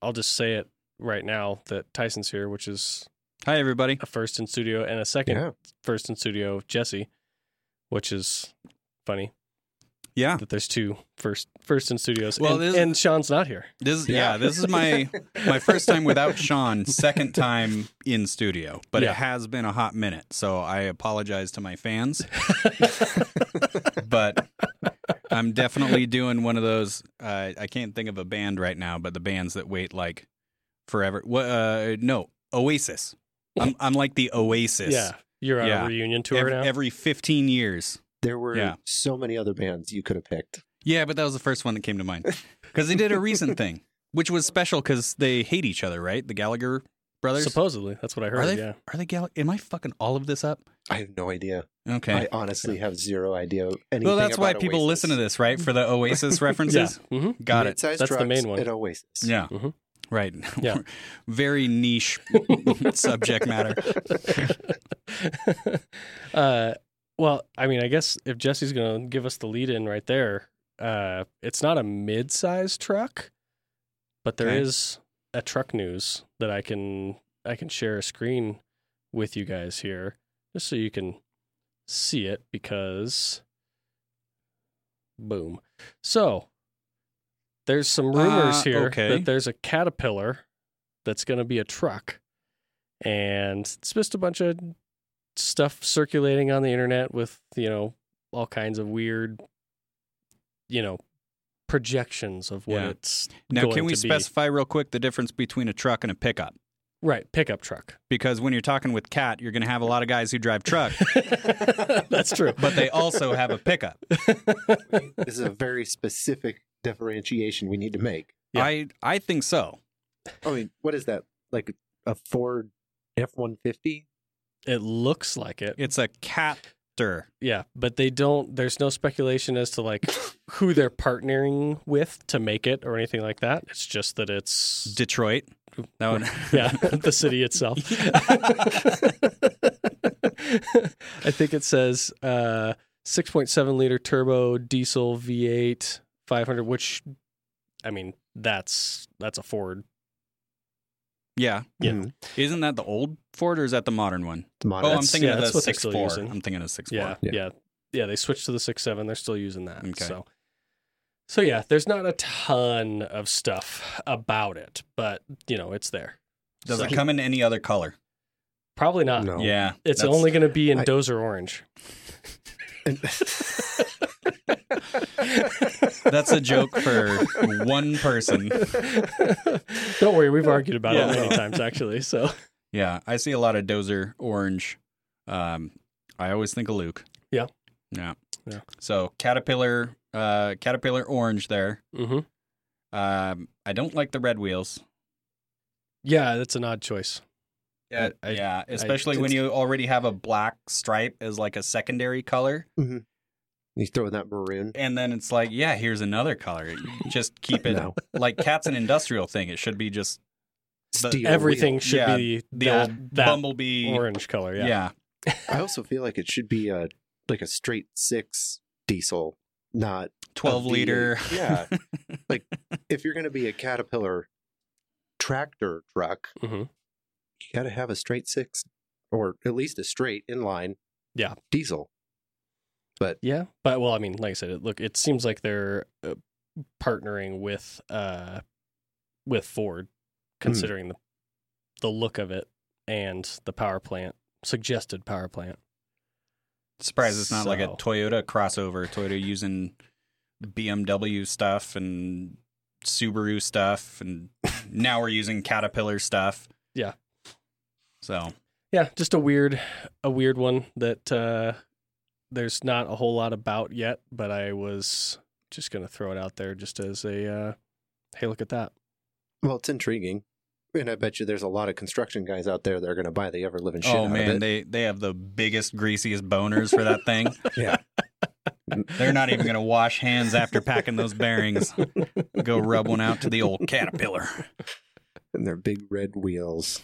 I'll just say it right now that Tyson's here, which is Hi, everybody. a first in studio and a second first in studio, Jesse, which is funny. Yeah. That there's two first in studios. Well, and Sean's not here. This is my first time without Sean, second time in studio, but it has been a hot minute, so I apologize to my fans. But I'm definitely doing one of those. I can't think of a band right now, but the bands that wait like forever. No, Oasis. I'm like the Oasis. Yeah, you're on a reunion tour now. Every 15 years. There were so many other bands you could have picked. Yeah, but that was the first one that came to mind. Because they did a recent thing, which was special because they hate each other, right? The Gallagher brothers? Supposedly. That's what I heard, Are they Gallagher? Am I fucking all of this up? I have no idea. Okay. I honestly have zero idea anything Well, that's why about people Oasis. listen to this, right? For the Oasis references? Got it. Mid-sized That's the trucks main one. and Oasis. Yeah. Mm-hmm. Right. Yeah. Very niche subject matter. Well, I mean, I guess if Jesse's going to give us the lead in right there, it's not a mid-sized truck, but there is a truck news that I can share a screen with you guys here just so you can see it because boom. So there's some rumors here that there's a Caterpillar that's going to be a truck, and it's just a bunch of stuff circulating on the internet with, all kinds of weird, projections of what it's now, going can we to be. specify real quick the difference between a truck and a pickup? Right, pickup truck. Because when you're talking with Cat, you're going to have a lot of guys who drive truck. That's true. But they also have a pickup. This is a very specific differentiation we need to make. Yeah. I think so. I mean, what is that? Like a Ford F-150? It looks like it. It's a Captor. Yeah, but there's no speculation as to like who they're partnering with to make it or anything like that. It's just that it's Detroit. That one. Yeah, the city itself. I think it says 6.7 liter turbo diesel V8 500, which, I mean, that's a Ford. Yeah. Yeah. Isn't that the old Ford or is that the modern one? The modern. I'm thinking of the that's what they're still 6.4. using. I'm thinking of 6.4. Yeah. They switched to the 6.7. They're still using that. Okay. So yeah, there's not a ton of stuff about it, but it's there. Does it come in any other color? Probably not. No. Yeah. It's only going to be in Dozer orange. That's a joke for one person. Don't worry, we've argued about it many times actually. So yeah, I see a lot of Dozer orange. I always think of Luke. Yeah. So Caterpillar orange there. Mm-hmm. I don't like the red wheels. Yeah, that's an odd choice. Yeah, especially when you already have a black stripe as like a secondary color. Mm-hmm. You throw that maroon. And then it's like, yeah, here's another color. Just keep it like Cat's an industrial thing. It should be just everything should be the old bumblebee orange color. Yeah. I also feel like it should be like a straight 6 diesel, not 12 liter. Yeah. Like if you're going to be a Caterpillar tractor truck, you got to have a straight 6 or at least a straight inline diesel. But well, I mean, like I said, it seems like they're partnering with Ford, considering the look of it and the suggested power plant. Surprised it's not like a Toyota crossover. Toyota using BMW stuff and Subaru stuff, and now we're using Caterpillar stuff. Yeah. So yeah, just a weird one that there's not a whole lot about yet, but I was just going to throw it out there just as a, hey, look at that. Well, it's intriguing. And I bet you there's a lot of construction guys out there that are going to buy the ever-living shit out of it. Oh, man, they have the biggest, greasiest boners for that thing. Yeah. They're not even going to wash hands after packing those bearings. Go rub one out to the old Caterpillar. And their big red wheels.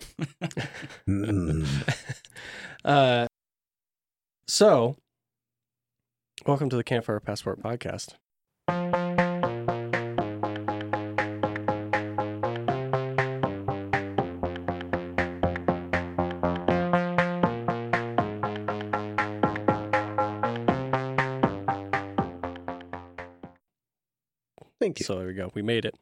So, welcome to the Campfire Passport Podcast. Thank you. So there we go. We made it.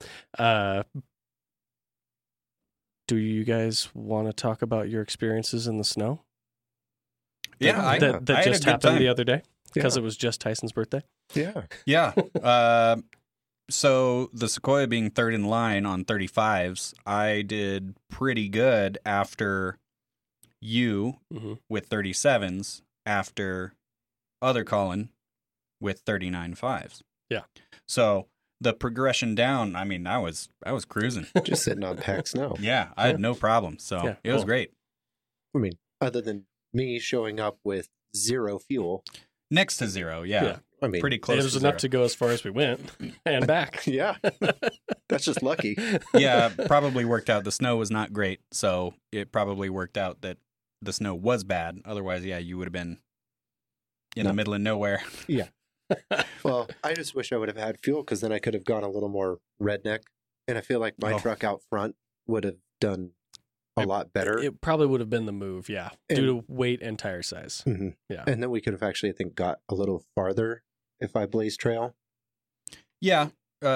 Do you guys want to talk about your experiences in the snow? Yeah, that just happened the other day because it was just Tyson's birthday. Yeah. Yeah. So the Sequoia being third in line on 35s, I did pretty good after you with 37s, after other Colin with 39 5s. Yeah. So the progression down, I mean, I was cruising. Just sitting on packed snow. Yeah, I had no problem. So it was great. I mean, other than me showing up with 0 fuel. Next to 0, yeah. I mean, pretty close. It was enough to go as far as we went and back. Yeah. That's just lucky. Yeah, probably worked out. The snow was not great, so it probably worked out that the snow was bad. Otherwise, yeah, you would have been in the middle of nowhere. Yeah. Well, I just wish I would have had fuel because then I could have gone a little more redneck. And I feel like my truck out front would have done a lot better. It probably would have been the move, yeah, due to weight and tire size. Mm-hmm. Yeah. And then we could have actually, I think, got a little farther if I blazed trail. Yeah.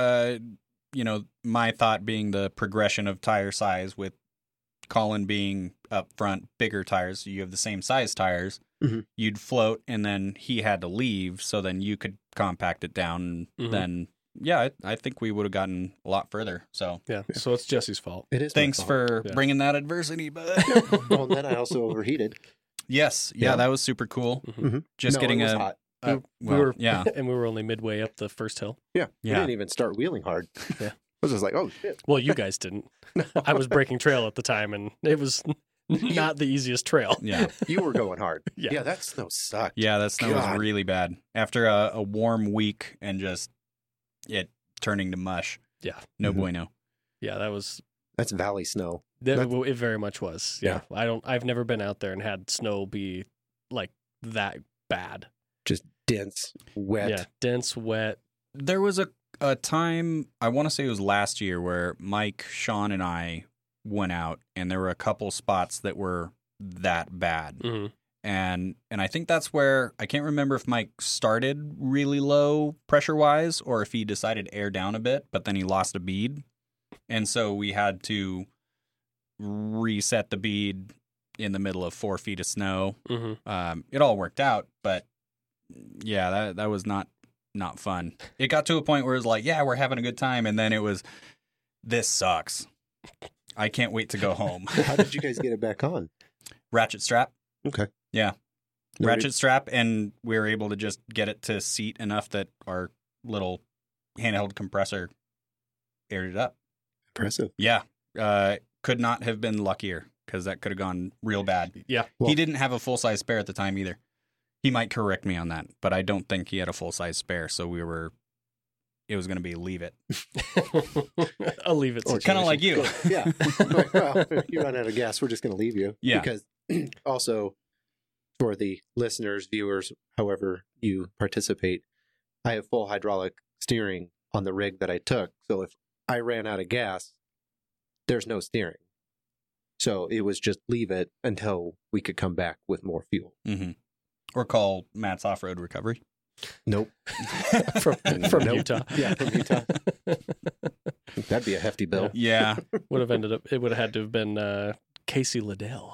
My thought being the progression of tire size with Colin being up front, bigger tires, so you have the same size tires. Mm-hmm. You'd float, and then he had to leave, so then you could compact it down. And then, yeah, I think we would have gotten a lot further. So yeah, so it's Jesse's fault. It is. Thanks for bringing that adversity, bud. Well, and then I also overheated. Yes, yeah, that was super cool. Mm-hmm. Just getting hot. And we were only midway up the first hill. Yeah, we didn't even start wheeling hard. Yeah, I was just like, oh shit. Well, you guys didn't. No. I was breaking trail at the time, and it was not the easiest trail. Yeah, you were going hard. Yeah, that snow sucked. Yeah, that snow was really bad after a warm week and just it turning to mush. Yeah, no bueno. Yeah, that's valley snow. It very much was. Yeah, I've never been out there and had snow be like that bad. Just dense, wet. Yeah, dense, wet. There was a time, I want to say it was last year, where Mike, Sean, and I went out, and there were a couple spots that were that bad. Mm-hmm. And I think that's where, I can't remember if Mike started really low pressure-wise, or if he decided to air down a bit, but then he lost a bead. And so we had to reset the bead in the middle of 4 feet of snow. Mm-hmm. It all worked out, but yeah, that was not fun. It got to a point where it was like, yeah, we're having a good time, and then it was, this sucks. I can't wait to go home. How did you guys get it back on? Ratchet strap. Okay. Yeah. Ratchet strap, and we were able to just get it to seat enough that our little handheld compressor aired it up. Impressive. Yeah. Could not have been luckier, because that could have gone real bad. Yeah. Well, he didn't have a full-size spare at the time either. He might correct me on that, but I don't think he had a full-size spare, so it was going to be leave it. I'll leave it. Kind of like you. Yeah. Well, you run out of gas, we're just going to leave you. Yeah. Because also, for the listeners, viewers, however you participate, I have full hydraulic steering on the rig that I took. So if I ran out of gas, there's no steering. So it was just leave it until we could come back with more fuel. Mm-hmm. Or call Matt's Off-Road Recovery. Nope. from Utah. Yeah, from Utah. That'd be a hefty bill. Yeah. It would have had to have been Casey Liddell.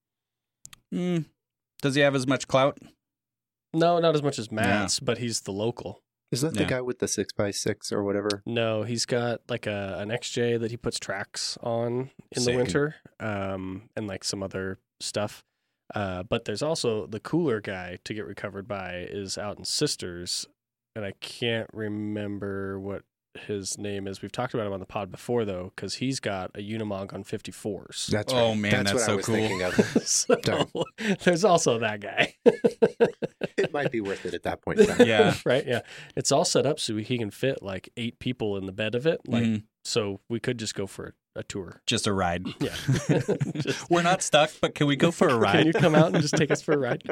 Does he have as much clout? No, not as much as Matt's, but he's the local. Is that the guy with the 6x6 or whatever? No, he's got like an XJ that he puts tracks on in the winter, and like some other stuff. But there's also the cooler guy to get recovered by is out in Sisters, and I can't remember what his name is. We've talked about him on the pod before, though, because he's got a Unimog on 54s. That's right. Oh, man, that's so cool. So, there's also that guy. It might be worth it at that point. Yeah. Right, yeah. It's all set up so he can fit like 8 people in the bed of it. Like, so we could just go for a tour. Just a ride. Yeah. We're not stuck, but can we go for a ride? Can you come out and just take us for a ride?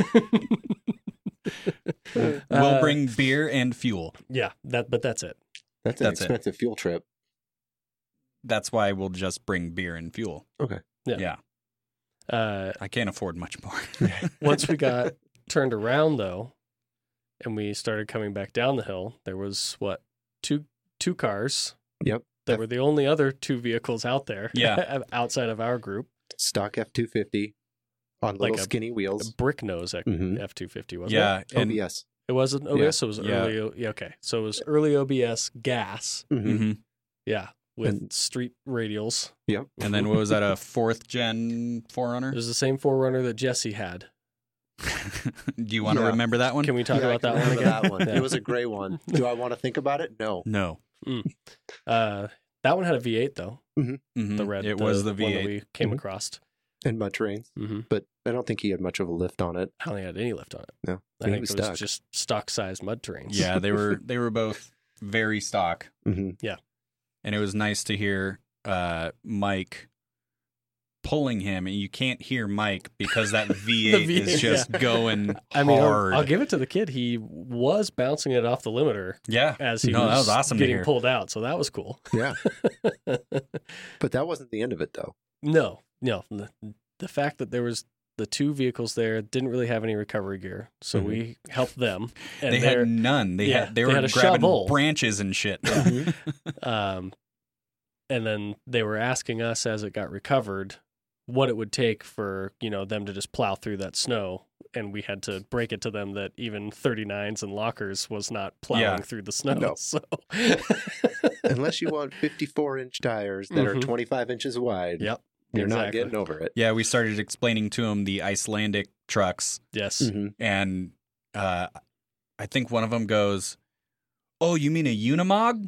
We'll bring beer and fuel. Yeah, but that's it. That's an expensive fuel trip. That's why we'll just bring beer and fuel. Okay. Yeah. I can't afford much more. Once we got turned around, though, and we started coming back down the hill, there was, two two cars. Yep. That were the only other two vehicles out there. Yeah. Outside of our group. Stock F-250 on little skinny wheels. A brick nose F-250, wasn't it? Yeah. OBS. It wasn't OBS, so it was early. Yeah, okay. So it was early OBS gas. Mm-hmm. Yeah. With street radials. Yep. And then what was that, a 4th gen 4Runner? It was the same 4Runner that Jesse had. Do you want to remember that one? Can we talk about that one again? That one. It was a gray one. Do I want to think about it? No. No. That one had a V8 though. Mm-hmm. The red. It was the V8 one that we came across. And mud terrains. But I don't think he had much of a lift on it. I don't think he had any lift on it. No. I think it was just stock sized mud terrains. Yeah, they were both very stock. Yeah. And it was nice to hear Mike pulling him, and you can't hear Mike because that V8, is just going hard. I'll give it to the kid. He was bouncing it off the limiter. Yeah. As he that was awesome getting pulled out. So that was cool. Yeah. But that wasn't the end of it, though. No. The fact that there was the two vehicles there didn't really have any recovery gear. So we helped them. And they had none. They were had a grabbing shovel. branches and shit. And then they were asking us as it got recovered what it would take for, them to just plow through that snow. And we had to break it to them that even 39s and lockers was not plowing through the snow. No. So unless you want 54-inch tires that are 25 inches wide. Yep. You're not getting over it. Yeah, we started explaining to him the Icelandic trucks. Yes. And I think one of them goes, "Oh, you mean a Unimog?"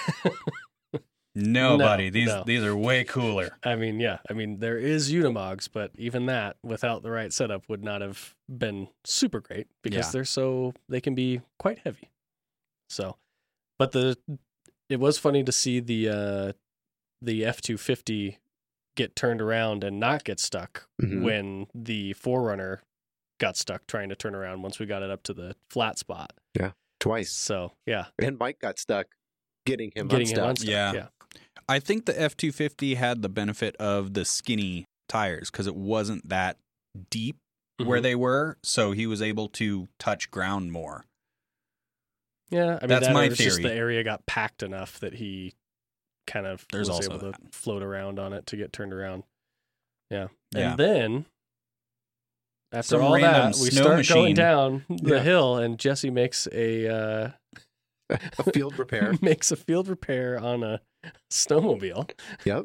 No, buddy. These are way cooler. I mean, there is Unimogs, but even that, without the right setup, would not have been super great because they can be quite heavy. So, but it was funny to see the F-250 get turned around and not get stuck when the 4Runner got stuck trying to turn around once we got it up to the flat spot. Yeah, twice. So, yeah. And Mike got stuck getting him unstuck. Yeah. I think the F-250 had the benefit of the skinny tires because it wasn't that deep where they were, so he was able to touch ground more. Yeah, I mean, that's my theory. Just the area got packed enough that he kind of was able to float around on it to get turned around. Yeah. And then after all that, we start going down the hill and Jesse makes a field repair. Makes a field repair on a snowmobile. Yep.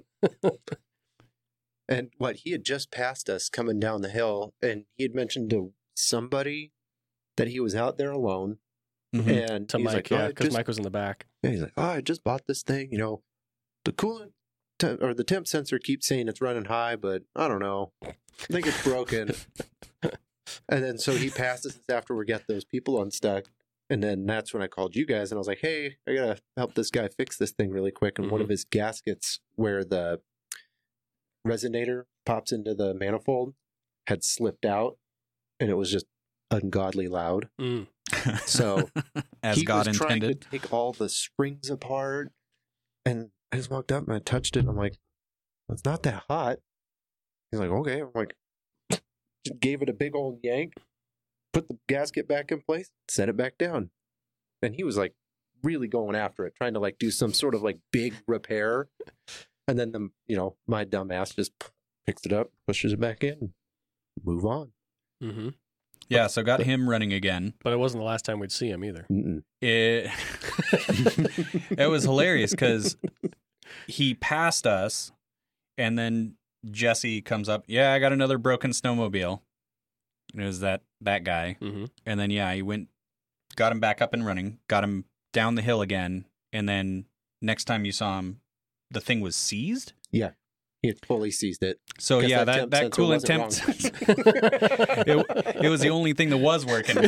And he had just passed us coming down the hill, and he had mentioned to somebody that he was out there alone. And to Mike, because Mike was in the back. Yeah, he's like, I just bought this thing. The coolant or the temp sensor keeps saying it's running high, but I don't know. I think it's broken. And then so he passes us after we got those people unstuck. And then that's when I called you guys, and I was like, hey, I got to help this guy fix this thing really quick. And one of his gaskets where the resonator pops into the manifold had slipped out, and it was just ungodly loud. So as God intended, trying to take all the springs apart, and I just walked up and I touched it, and I'm like, it's not that hot. He's like, okay. I'm like, just gave it a big old yank, put the gasket back in place, set it back down. And he was like really going after it, trying to do some sort of big repair. And then my dumb ass just picks it up, pushes it back in, and move on. Yeah, so got him running again. But it wasn't the last time we'd see him either. It was hilarious because he passed us, and then Jesse comes up, I got another broken snowmobile. And it was that guy. And then, he went, got him back up and running, got him down the hill again, and then next time you saw him, the thing was seized? Yeah. He had fully seized it. So that coolant temp it was the only thing that was working.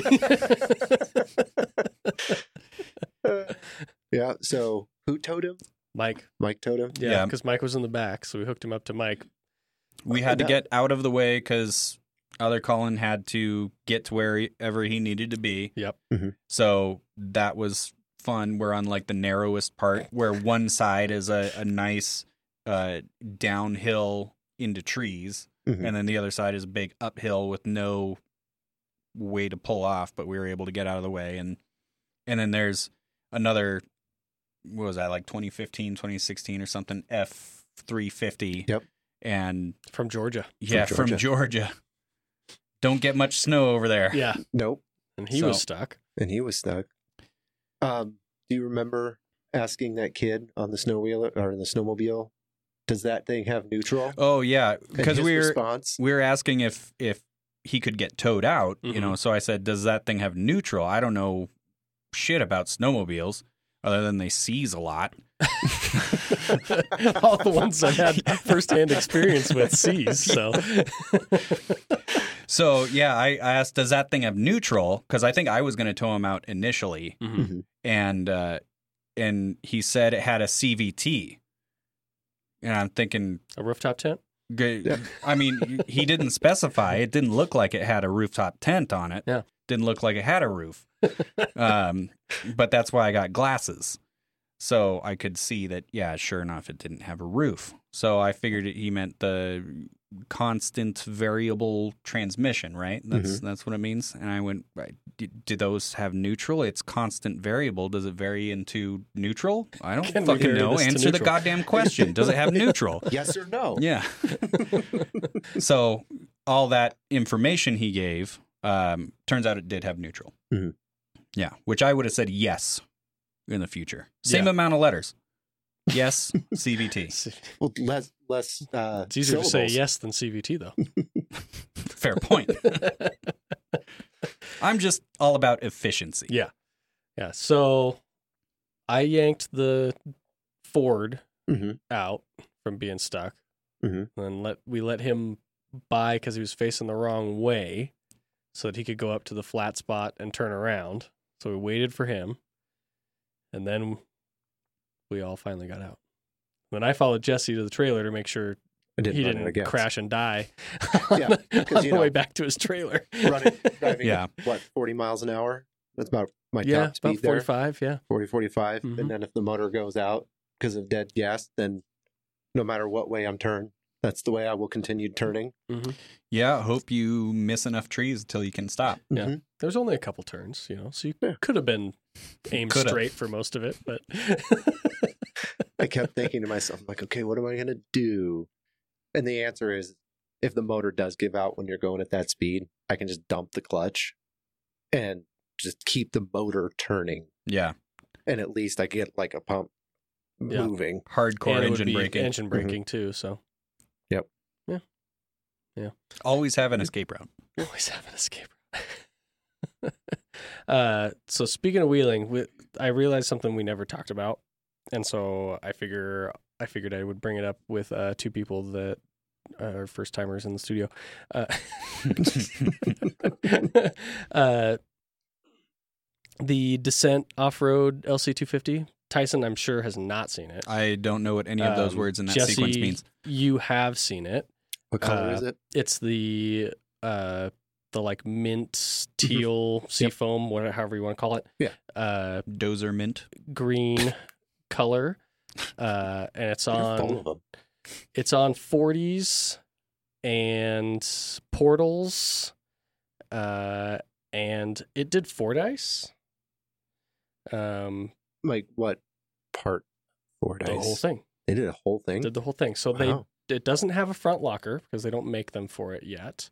Yeah. So who towed him? Mike. Mike towed him. Yeah, because Mike was in the back, so we hooked him up to Mike. We had to get out of the way because other Colin had to get to wherever he needed to be. Yep. So that was fun. We're on the narrowest part where one side is a nice downhill into trees, and then the other side is a big uphill with no way to pull off, but we were able to get out of the way. And then there's another what was that, like 2015, 2016 or something, F350. Yep. And from Georgia. Yeah, from Georgia. Don't get much snow over there. Yeah. Nope. And he was stuck. Do you remember asking that kid on the snowmobile, does that thing have neutral? Oh yeah, because we were asking if he could get towed out, you know. So I said, "Does that thing have neutral?" I don't know shit about snowmobiles other than they seize a lot. All the ones I had firsthand experience with seize. So yeah, I asked, "Does that thing have neutral?" Because I think I was going to tow him out initially, and he said it had a CVT. And I'm thinking, a rooftop tent? I mean, he didn't specify. It didn't look like it had a rooftop tent on it. Yeah. Didn't look like it had a roof. But that's why I got glasses. So I could see that, yeah, sure enough, it didn't have a roof. So I figured he meant the constant variable transmission, right? That's what it means. And I went, right, do those have neutral? It's constant variable. Does it vary into neutral? I don't fucking know. Answer the goddamn question. Does it have neutral? Yes or no? Yeah. So all that information he gave, turns out it did have neutral. Mm-hmm. Yeah, which I would have said yes in the future. Same amount of letters. Yes, CVT. Well, less. It's easier to say yes than CVT, though. Fair point. I'm just all about efficiency. Yeah. So I yanked the Ford out from being stuck, and we let him by because he was facing the wrong way, so that he could go up to the flat spot and turn around. So we waited for him, and then we all finally got out. Then I followed Jesse to the trailer to make sure he didn't crash and die on the way back to his trailer. Driving, 40 miles an hour? That's about my top speed there. 45, 40, 45. And then if the motor goes out because of dead gas, then no matter what way I'm turned, that's the way I will continue turning. Yeah, hope you miss enough trees until you can stop. Yeah, there's only a couple turns, so you could have been aimed straight for most of it, but I kept thinking to myself, like, okay, what am I going to do? And the answer is, if the motor does give out when you're going at that speed, I can just dump the clutch and just keep the motor turning. Yeah. And at least I get like a pump moving. Hardcore engine braking. Engine braking too, so. Yep. Yeah. Always have an escape route. Always have an escape route. So speaking of wheeling, I realized something we never talked about. And so I figured I would bring it up with two people that are first timers in the studio. The Descent Off-Road LC250. Tyson, I'm sure, has not seen it. I don't know what any of those words in that Jesse, sequence means. You have seen it. What color is it? It's the like mint teal seafoam, however you want to call it. Yeah. Dozer mint. Green color. And it's on 40s and portals. And it did Fordyce. Like what part Fordyce? The whole thing. They did a whole thing? Did the whole thing. So it doesn't have a front locker because they don't make them for it yet.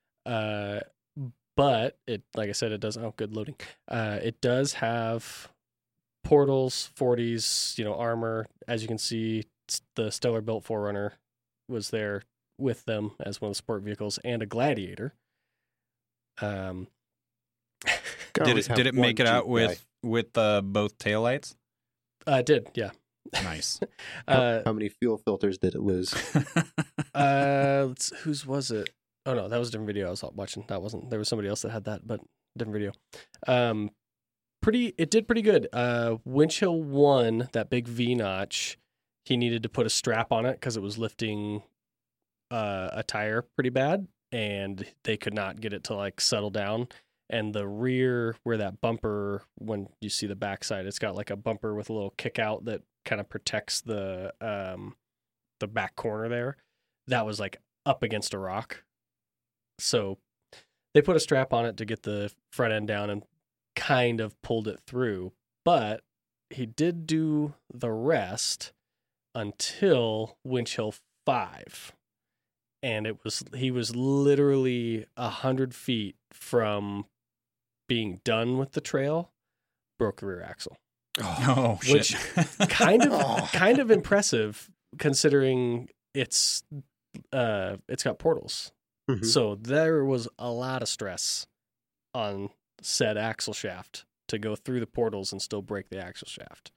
But it, like I said, it does. Oh, good loading. It does have portals, 40s, armor. As you can see, the Stellar Built 4Runner was there with them as one of the sport vehicles, and a Gladiator. Did it make it out with both taillights? It did, yeah. Nice. How many fuel filters did it lose? Whose was it? Oh no, that was a different video I was watching. That wasn't. There was somebody else that had that, but different video. It did pretty good. Winchhill 1, that big V notch, he needed to put a strap on it because it was lifting a tire pretty bad, and they could not get it to settle down. And the rear, where that bumper, when you see the backside, it's got like a bumper with a little kick out that kind of protects the back corner there. That was up against a rock. So they put a strap on it to get the front end down and kind of pulled it through. But he did do the rest until Winch Hill 5. And he was literally 100 feet from being done with the trail, broke the rear axle. Oh, which shit. kind of impressive considering it's got portals. Mhm. So there was a lot of stress on said axle shaft to go through the portals and still break the axle shaft.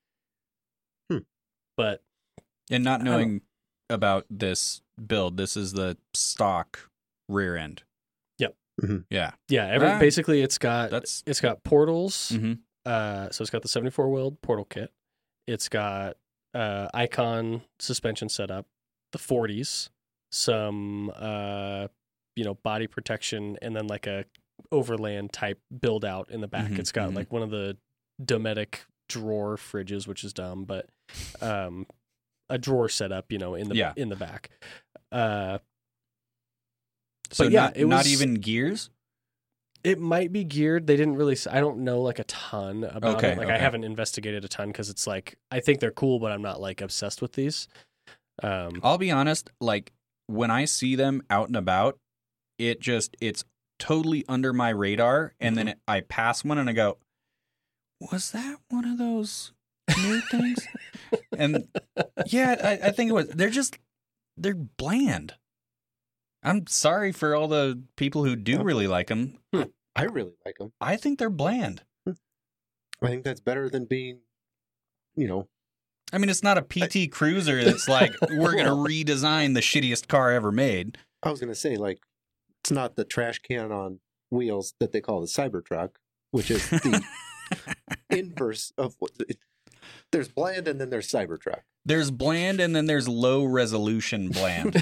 But And not knowing about this build, this is the stock rear end. Yep. Mm-hmm. Yeah. Yeah, basically it's got portals. Mm-hmm. So it's got the 74 weld portal kit. It's got Icon suspension setup, the 40s, some body protection, and then like a overland type build out in the back. Mm-hmm. It's got like one of the Dometic drawer fridges, which is dumb, but a drawer setup, in the back. So but yeah, not, it was not even gears? It might be geared. They didn't really. I don't know like a ton about it. Like I haven't investigated a ton because it's like I think they're cool, but I'm not like obsessed with these. I'll be honest. Like when I see them out and about, it's totally under my radar, and then I pass one and I go, "Was that one of those new things?" And yeah, I think it was. They're bland. I'm sorry for all the people who do really like them. I really like them. I think they're bland. I think that's better than being, I mean, it's not a PT Cruiser that's like, we're going to redesign the shittiest car ever made. I was going to say, like, it's not the trash can on wheels that they call the Cybertruck, which is the inverse of what... There's bland and then there's Cybertruck. There's bland and then there's low resolution bland.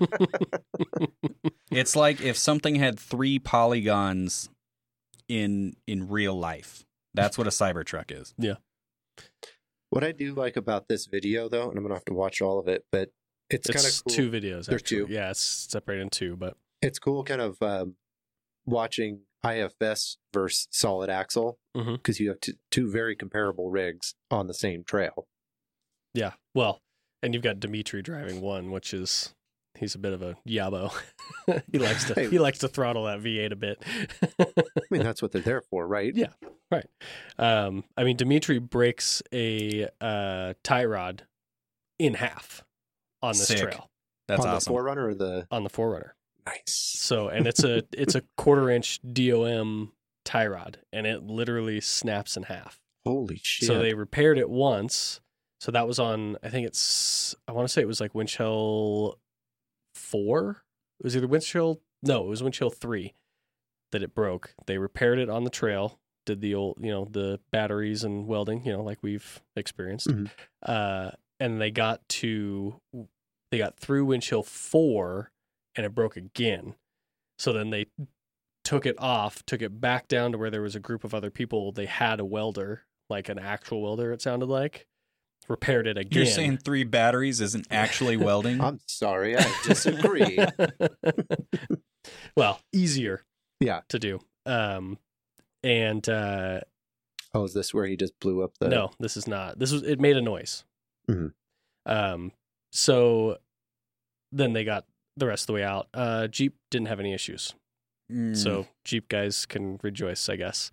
It's like if something had 3 polygons in real life. That's what a Cybertruck is. Yeah. What I do like about this video, though, and I'm going to have to watch all of it, but it's kind of cool. 2 videos. There's actually. 2. Yeah, it's separated in 2, but it's cool kind of watching IFS versus solid axle because you have 2 very comparable rigs on the same trail. Yeah, well, and you've got Dimitri driving one, which is he's a bit of a yabo. he likes to throttle that V8 a bit. I mean, that's what they're there for, right? Yeah, right. I mean, Dimitri breaks a tie rod in half on this trail. That's on awesome. The 4Runner or on the 4Runner. Nice. So, and it's a 1/4-inch DOM tie rod, and it literally snaps in half. Holy shit! So they repaired it once. So that was on, I want to say it was like Winch Hill 4. It was either Winch Hill 3 that it broke. They repaired it on the trail, did the old, the batteries and welding, like we've experienced. And they got through Winch Hill 4 and it broke again. So then they took it back down to where there was a group of other people. They had a welder, like an actual welder, it sounded like. Repaired it again. You're saying 3 batteries isn't actually welding? I'm sorry, I disagree. Well, easier to do. Is this where he just blew up the... No, this is not. It made a noise. Mm-hmm. So then they got the rest of the way out. Jeep didn't have any issues. So Jeep guys can rejoice, I guess.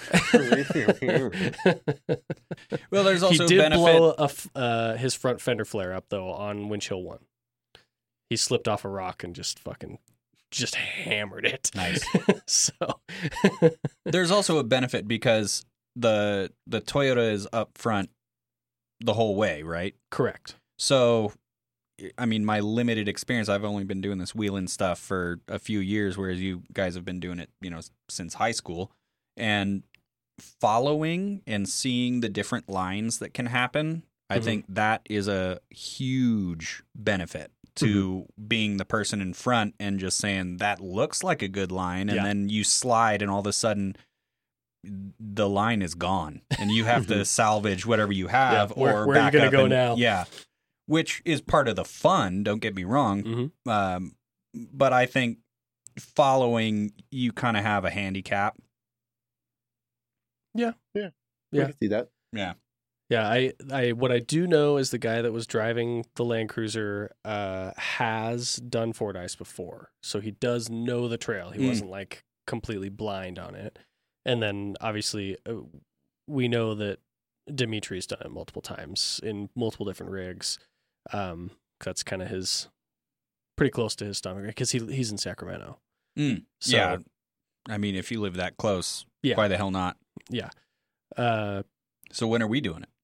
Well, there's also he did a benefit. blow his front fender flare up though on Winch Hill 1. He slipped off a rock and just hammered it. Nice. So there's also a benefit because the Toyota is up front the whole way, right? Correct. So, I mean, my limited experience, I've only been doing this wheeling stuff for a few years, whereas you guys have been doing it, since high school. And following and seeing the different lines that can happen, I think that is a huge benefit to being the person in front and just saying, that looks like a good line. And then you slide and all of a sudden the line is gone and you have to salvage whatever you have or where are you going to go now? Yeah. Which is part of the fun, don't get me wrong. But I think following, you kind of have a handicap. Yeah. I can see that. Yeah. Yeah, I what I do know is the guy that was driving the Land Cruiser has done Fordyce before, so he does know the trail. He wasn't like completely blind on it. And then obviously we know that Dimitri's done it multiple times in multiple different rigs. That's kind of pretty close to his stomach because he's in Sacramento. So, yeah, I mean, if you live that close, why the hell not? Yeah. So when are we doing it?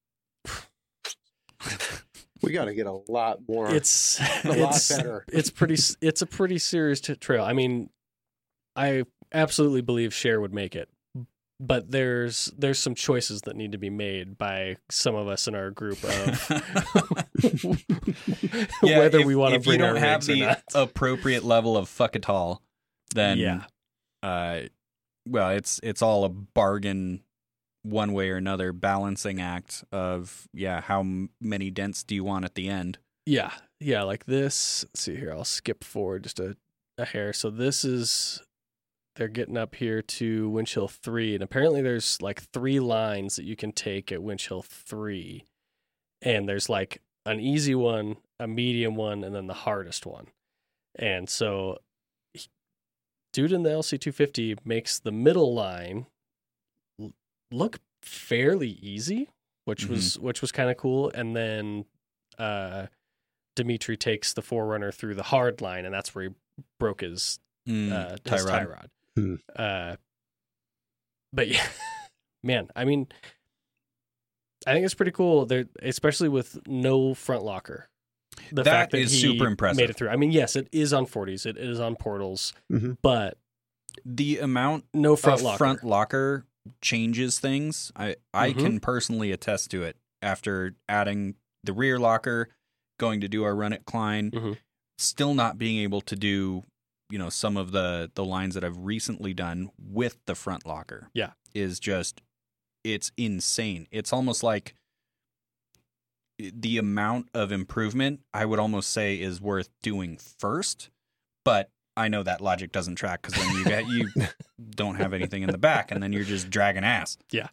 We got to get a lot more. It's lot better. It's a pretty serious trail. I mean, I absolutely believe Cher would make it, but there's some choices that need to be made by some of us in our group of whether we want to bring our rigs or not. If you don't have the appropriate level of fuck it all, then well, it's all a bargain. One way or another, balancing act of how many dents do you want at the end? Yeah, like this. Let's see here, I'll skip forward just a hair. So this is they're getting up here to Winch Hill 3, and apparently there's like 3 lines that you can take at Winch Hill 3, and there's like an easy one, a medium one, and then the hardest one. And so, dude in the LC250 makes the middle line look fairly easy, which was kind of cool. And then Dimitri takes the Forerunner through the hard line, and that's where he broke his tie rod. But yeah, man, I mean, I think it's pretty cool there, especially with no front locker. The fact that is he super impressive. Made it through. I mean, yes, it is on 40s, it is on portals, but the amount no front of locker. Front locker changes things. I can personally attest to it after adding the rear locker, going to do our run at Klein, still not being able to do, some of the lines that I've recently done with the front locker. Yeah. Is just, it's insane. It's almost like the amount of improvement I would almost say is worth doing first, but I know that logic doesn't track because then you don't have anything in the back, and then you're just dragging ass. Yeah.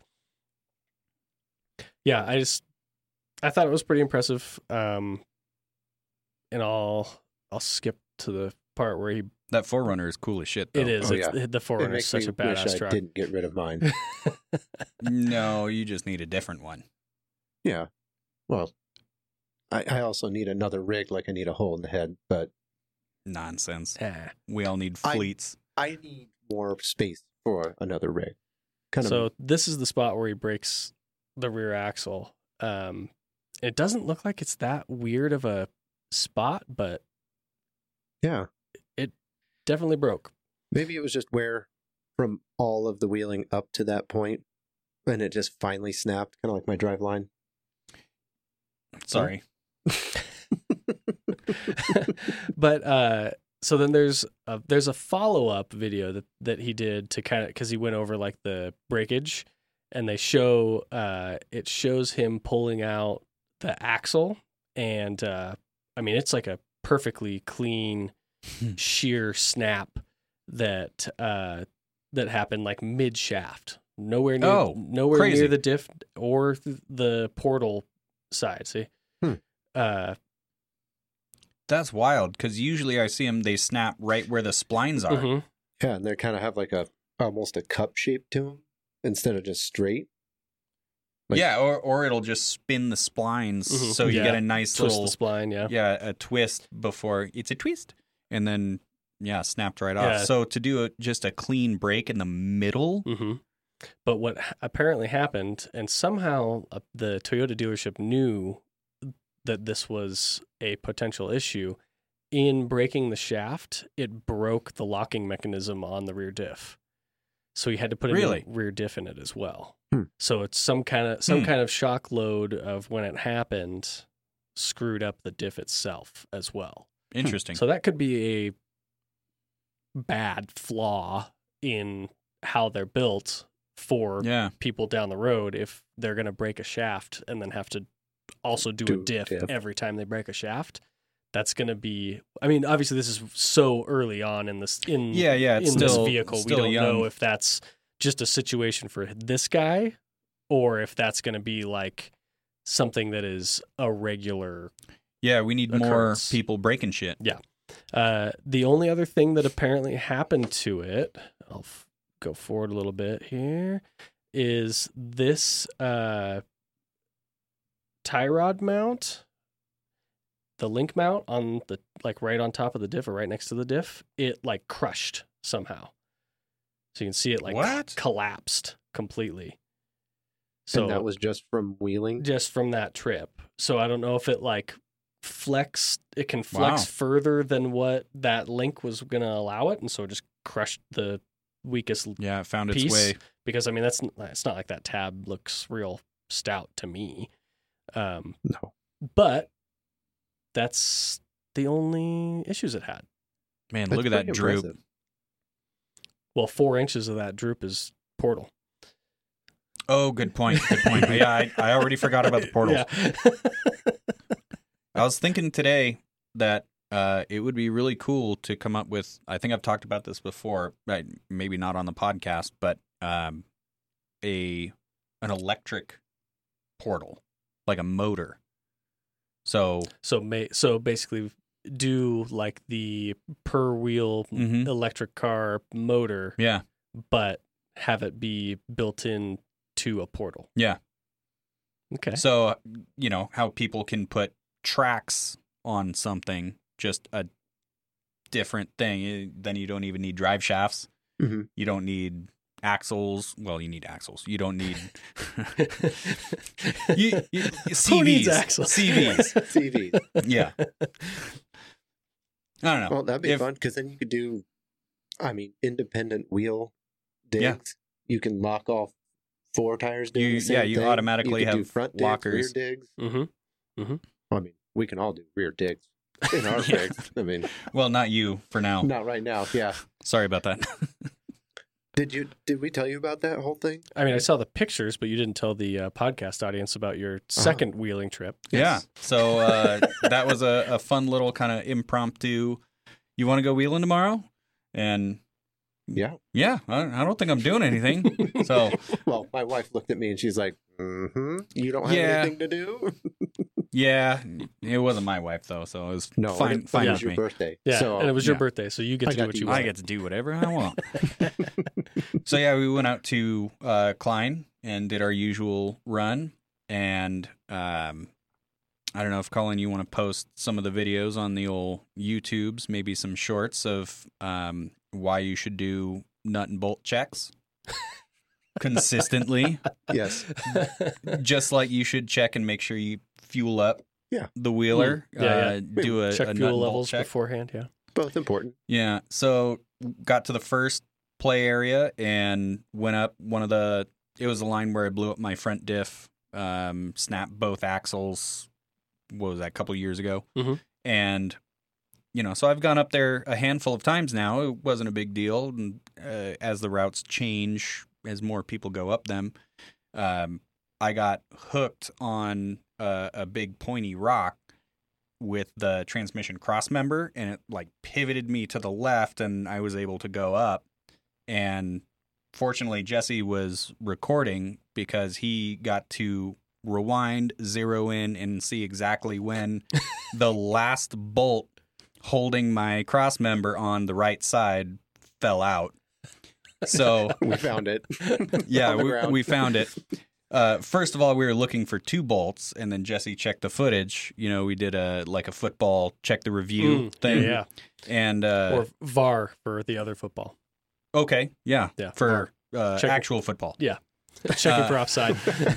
Yeah, I thought it was pretty impressive. And I'll skip to the part where that Forerunner is cool as shit, though. It is. The Forerunner is such a badass truck. I didn't get rid of mine. No, you just need a different one. Yeah. Well, I also need another rig like I need a hole in the head, but nonsense. We all need fleets. I need more space for another rig. This is the spot where he breaks the rear axle. It doesn't look like it's that weird of a spot, but yeah, it definitely broke. Maybe it was just wear from all of the wheeling up to that point, and it just finally snapped, kind of like my drive line. Sorry. But so then there's a follow-up video that he did to kind of, because he went over like the breakage, and they show it shows him pulling out the axle, and I mean, it's like a perfectly clean shear snap that happened like mid shaft, nowhere near the diff or the portal side. See. That's wild, because usually I see them, they snap right where the splines are. Yeah, and they kind of have like almost a cup shape to them instead of just straight. Like, yeah, or it'll just spin the splines, so you get a nice twist little the spline. Yeah, a twist before it's a twist, and then snapped right off. So to do just a clean break in the middle. But what apparently happened, and somehow the Toyota dealership knew that this was a potential issue, in breaking the shaft, it broke the locking mechanism on the rear diff. So he had to put a new rear diff in it as well. So it's some kind of shock load of when it happened screwed up the diff itself as well. Interesting. So that could be a bad flaw in how they're built for people down the road if they're going to break a shaft and then have to also do a diff every time they break a shaft. That's going to be, I mean, obviously this is so early on in this this vehicle. We don't know if that's just a situation for this guy or if that's going to be like something that is a regular. Yeah, we need more people breaking shit. Yeah. The only other thing that apparently happened to it, I'll go forward a little bit here, is this tie rod mount, the link mount on the right on top of the diff or right next to the diff, it crushed somehow. So you can see it collapsed completely. So and that was just from wheeling? Just from that trip. So I don't know if it it can flex further than what that link was going to allow it. And so it just crushed the weakest it found piece. Its way. Because, I mean, it's not like that tab looks real stout to me. No. But that's the only issues it had. Man, look at that droop. Impressive. Well, 4 inches of that droop is portal. Oh, good point. Good point. Yeah, I already forgot about the portals. Yeah. I was thinking today that it would be really cool to come up with, I think I've talked about this before, maybe not on the podcast, but an electric portal, like a motor. So basically do the per wheel electric car motor. Yeah. But have it be built in to a portal. Yeah. Okay. So, how people can put tracks on something, just a different thing. Then you don't even need drive shafts. Mm-hmm. You don't need axles. Well, you need axles. You don't need CVs. Who needs axles? CVs. CVs. Yeah. I don't know. Well, that'd be fun because then you could do, independent wheel digs. Yeah. You can lock off 4 tires doing the same you thing. automatically have do front digs, lockers. rear digs. Mm-hmm. Mm-hmm. We can all do rear digs in our rigs. Well, not you for now. Not right now. Yeah. Sorry about that. Did we tell you about that whole thing? I saw the pictures, but you didn't tell the podcast audience about your second wheeling trip. Yes. Yeah. So that was a fun little kind of impromptu. You want to go wheeling tomorrow? And yeah, I don't think I'm doing anything. So, well, my wife looked at me and she's like, you don't have anything to do? Yeah, it wasn't my wife though, so it was fine it was with your me. Birthday. Yeah, and it was your birthday, so you get to do what you want. I get to do whatever I want. So yeah, we went out to Klein and did our usual run, and I don't know if Colin, you want to post some of the videos on the old YouTubes, maybe some shorts of why you should do nut and bolt checks consistently. Yes, just like you should check and make sure you fuel up. Yeah, the wheeler. Do a check a fuel nut levels check beforehand. Yeah, both important. Yeah. So got to the first play area and went up one of the. It was a line where I blew up my front diff, snapped both axles. What was that? A couple years ago, and so I've gone up there a handful of times now. It wasn't a big deal, and as the routes change, as more people go up them, I got hooked on a big pointy rock with the transmission cross member, and it pivoted me to the left, and I was able to go up. And fortunately, Jesse was recording because he got to rewind, zero in, and see exactly when the last bolt holding my cross member on the right side fell out. So we found it. Yeah, we found it. First of all, we were looking for 2 bolts, and then Jesse checked the footage. We did a football check the review thing. Yeah. And or VAR for the other football. Okay. Yeah. For actual football. Yeah. Checking for offside.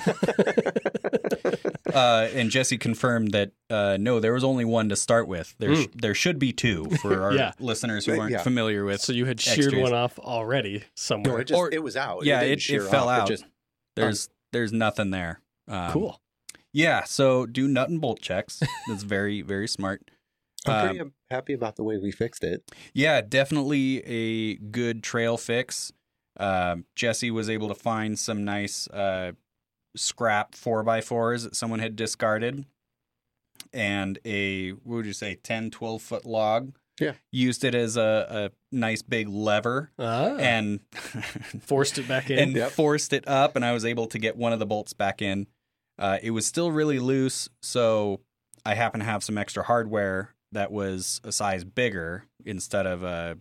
And Jesse confirmed that no, there was only 1 to start with. There should be 2 for our listeners who aren't familiar with. So you had sheared one off already somewhere. No, it was out. Yeah, it fell out. There's nothing there. Cool. Yeah, so do nut and bolt checks. That's very, very smart. I'm pretty happy about the way we fixed it. Yeah, definitely a good trail fix. Jesse was able to find some nice scrap 4x4s that someone had discarded, and what would you say, 10, 12-foot log. Yeah. Used it as a nice big lever and forced it back in. And forced it up, and I was able to get one of the bolts back in. It was still really loose, so I happened to have some extra hardware that was a size bigger. Instead of a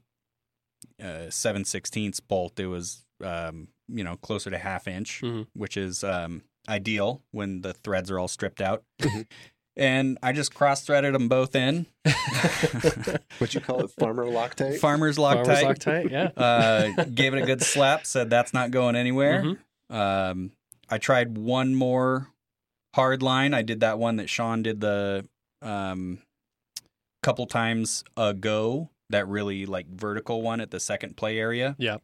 7/16 bolt, it was closer to 1/2 inch, which is ideal when the threads are all stripped out. And I just cross-threaded them both in. What you call it, farmer Loctite? Farmer's Loctite. Farmer's Loctite, yeah. Gave it a good slap, said that's not going anywhere. I tried one more hard line. I did that one that Sean did the couple times ago, that really like vertical one at the second play area. Yeah.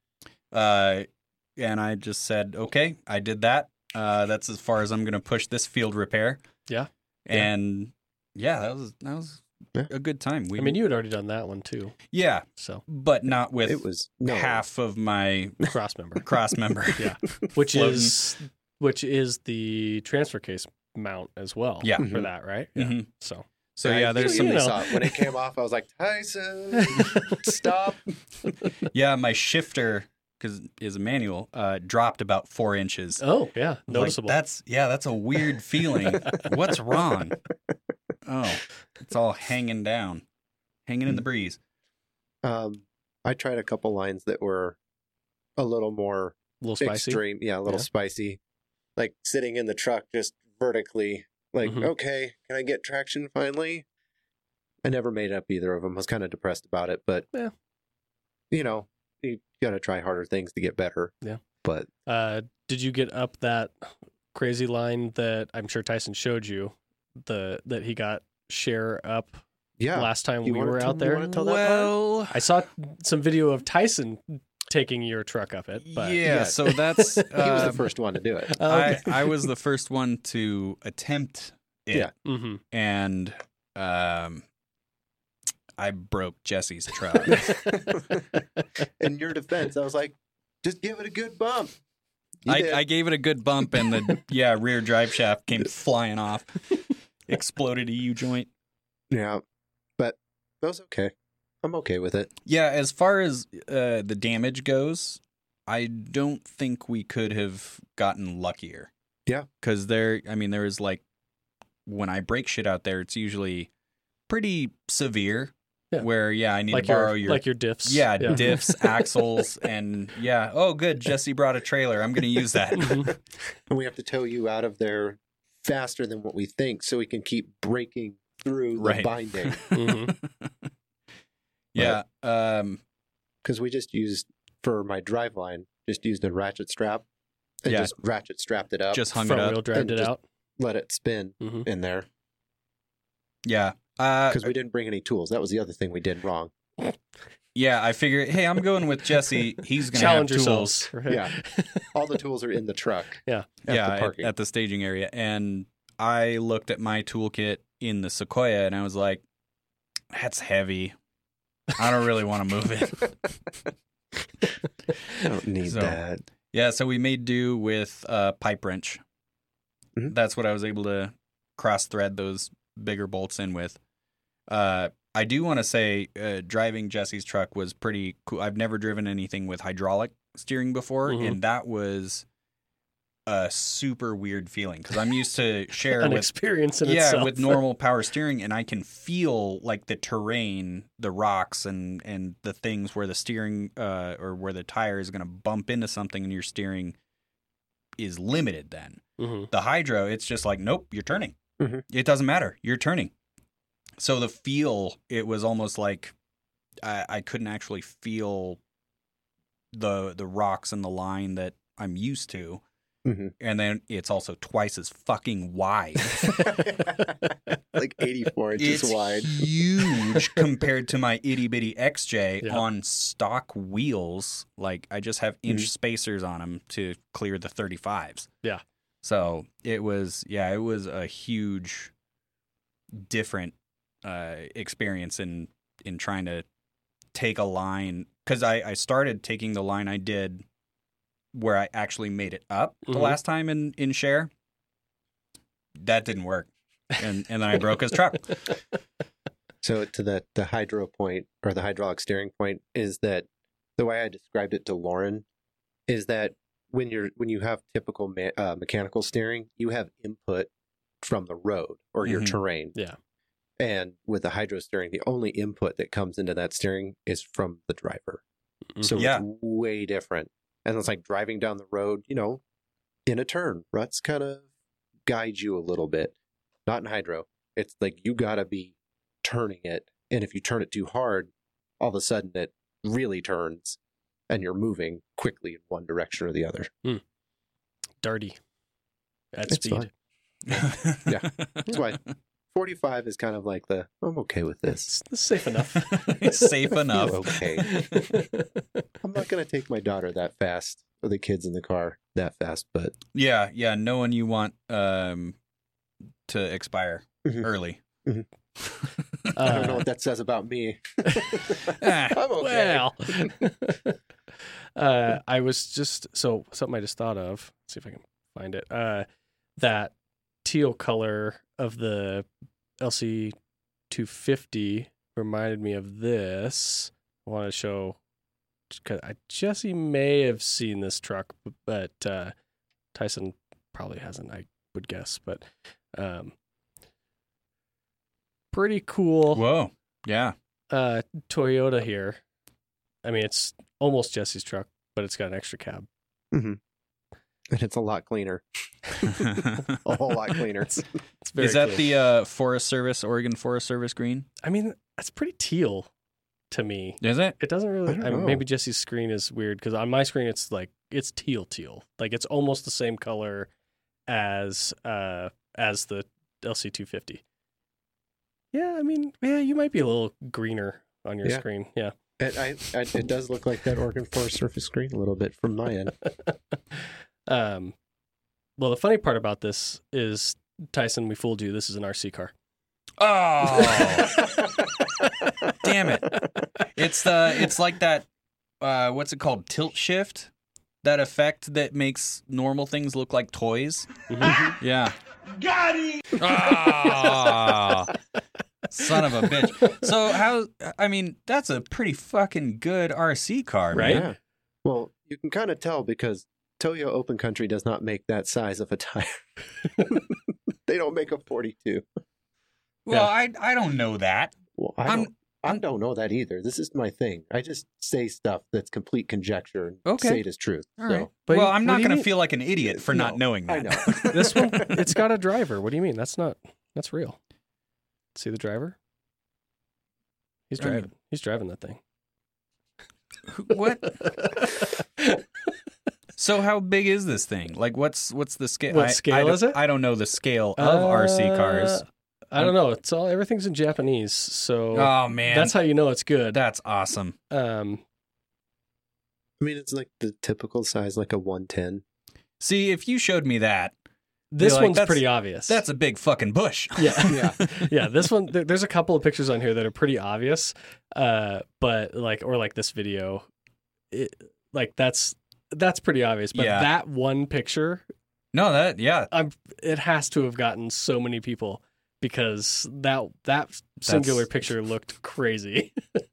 And I just said, okay, I did that. That's as far as I'm going to push this field repair. Yeah. And that was a good time. You had already done that one too. Yeah. So, but not with half of my cross member. Yeah. Which is the transfer case mount as well. Yeah. For that, right? Yeah. So there's some. Saw it. When it came off, I was like, Tyson, stop. Yeah, my shifter, because it's a manual, dropped about 4 inches. Oh, yeah. Noticeable. Like, that's a weird feeling. What's wrong? Oh, it's all hanging down, hanging in the breeze. I tried a couple lines that were a little more spicy. Extreme. Yeah, a little spicy. Like sitting in the truck just vertically. Like, okay, can I get traction finally? I never made up either of them. I was kind of depressed about it, but you got to try harder things to get better. Yeah. But did you get up that crazy line that I'm sure Tyson showed you, that he got share up last time we were out there? I saw some video of Tyson taking your truck up it, but so that's he was the first one to do it. I was the first one to attempt it, and I broke Jesse's truck. In your defense, I was like, just give it a good bump. I gave it a good bump, and the rear drive shaft came flying off, exploded a U-joint. Yeah, but that was okay. I'm okay with it. Yeah, as far as the damage goes, I don't think we could have gotten luckier. Yeah. Because there is like, when I break shit out there, it's usually pretty severe. Yeah. Where, I need to borrow your diffs. Yeah, diffs, axles, and oh, good, Jesse brought a trailer. I'm going to use that. And we have to tow you out of there faster than what we think so we can keep breaking through the binding. Yeah. Because we just used, for my driveline, a ratchet strap. And just ratchet strapped it up. Just hung front it up. wheel drive it out. Let it spin in there. Yeah. Because we didn't bring any tools. That was the other thing we did wrong. Yeah, I figured, hey, I'm going with Jesse. He's going to have tools. Right? Yeah. All the tools are in the truck. Yeah. At the staging area. And I looked at my toolkit in the Sequoia, and I was like, that's heavy. I don't really want to move it. I don't need that. Yeah, so we made do with a pipe wrench. That's what I was able to cross-thread those bigger bolts in with. I do want to say driving Jesse's truck was pretty cool. I've never driven anything with hydraulic steering before, and that was a super weird feeling because I'm used to share an experience in itself. with normal power steering, and I can feel like the terrain, the rocks, and the things where the steering or where the tire is going to bump into something, and your steering is limited. Then the hydro, it's just like, nope, you're turning. It doesn't matter, you're turning. So the feel, it was almost like I couldn't actually feel the rocks and the line that I'm used to. And then it's also twice as fucking wide. Like 84 inches wide. Huge compared to my itty bitty XJ on stock wheels. Like I just have inch spacers on them to clear the 35s. Yeah. So it was a huge different experience in trying to take a line. Because I started taking the line I did where I actually made it up the last time in share. That didn't work. And then I broke his truck. So to the hydro point, or the hydraulic steering point, is that the way I described it to Lauren is that when you have typical mechanical steering, you have input from the road or your terrain. Yeah. And with the hydro steering, the only input that comes into that steering is from the driver. So it's way different. And it's like driving down the road, in a turn. Ruts kind of guide you a little bit. Not in hydro. It's like you got to be turning it. And if you turn it too hard, all of a sudden it really turns and you're moving quickly in one direction or the other. Darty at it's speed. Yeah. That's why 45 is kind of like I'm okay with this. It's safe enough. Safe enough. Okay. I'm not going to take my daughter that fast or the kids in the car that fast, but. Yeah. No one you want to expire early. Mm-hmm. I don't know what that says about me. I'm okay. Well, I was something I just thought of. Let's see if I can find it. That teal color of the LC250 reminded me of this. I want to show, because Jesse may have seen this truck, but Tyson probably hasn't, I would guess. But pretty cool. Whoa. Yeah. Toyota here. I mean, it's almost Jesse's truck, but it's got an extra cab. Mm-hmm. And it's a lot cleaner. A whole lot cleaner. It's very Is that clean. the Forest Service, Oregon Forest Service green? I mean, that's pretty teal to me. Is it? It doesn't really. I don't know. Maybe Jesse's screen is weird because on my screen it's teal. Like it's almost the same color as the LC250. Yeah, I mean, you might be a little greener on your screen. Yeah. It does look like that Oregon Forest Surface screen a little bit from my end. Well, the funny part about this is, Tyson, we fooled you. This is an RC car. Oh, damn it! It's like that. What's it called? Tilt shift. That effect that makes normal things look like toys. Mm-hmm. Yeah. Got it! Ah, son of a bitch. So that's a pretty fucking good RC car, Right? man. Yeah. Well, you can kind of tell because Toyo Open Country does not make that size of a tire. They don't make a 42. Well, I don't know that. Well, I don't know that either. This is my thing. I just say stuff that's complete conjecture and say it as truth. All right. But well, I'm what not do you going to mean? feel like an idiot for not knowing that. I know. This one, it's got a driver. What do you mean? That's real. See the driver? He's driving. He's driving that thing. What? So how big is this thing? Like, what's the scale? What scale is it? I don't know the scale of RC cars. I don't know. Everything's in Japanese, so Oh man, that's how you know it's good. that's awesome. I mean, it's like the typical size, like a 110. See, if you showed me that, This You're like, one's that's- pretty obvious. that's a big fucking bush. yeah. This one, there's a couple of pictures on here that are pretty obvious, but like this video, that's pretty obvious. But Yeah. that one picture, No, it has to have gotten so many people because that singular picture looked crazy.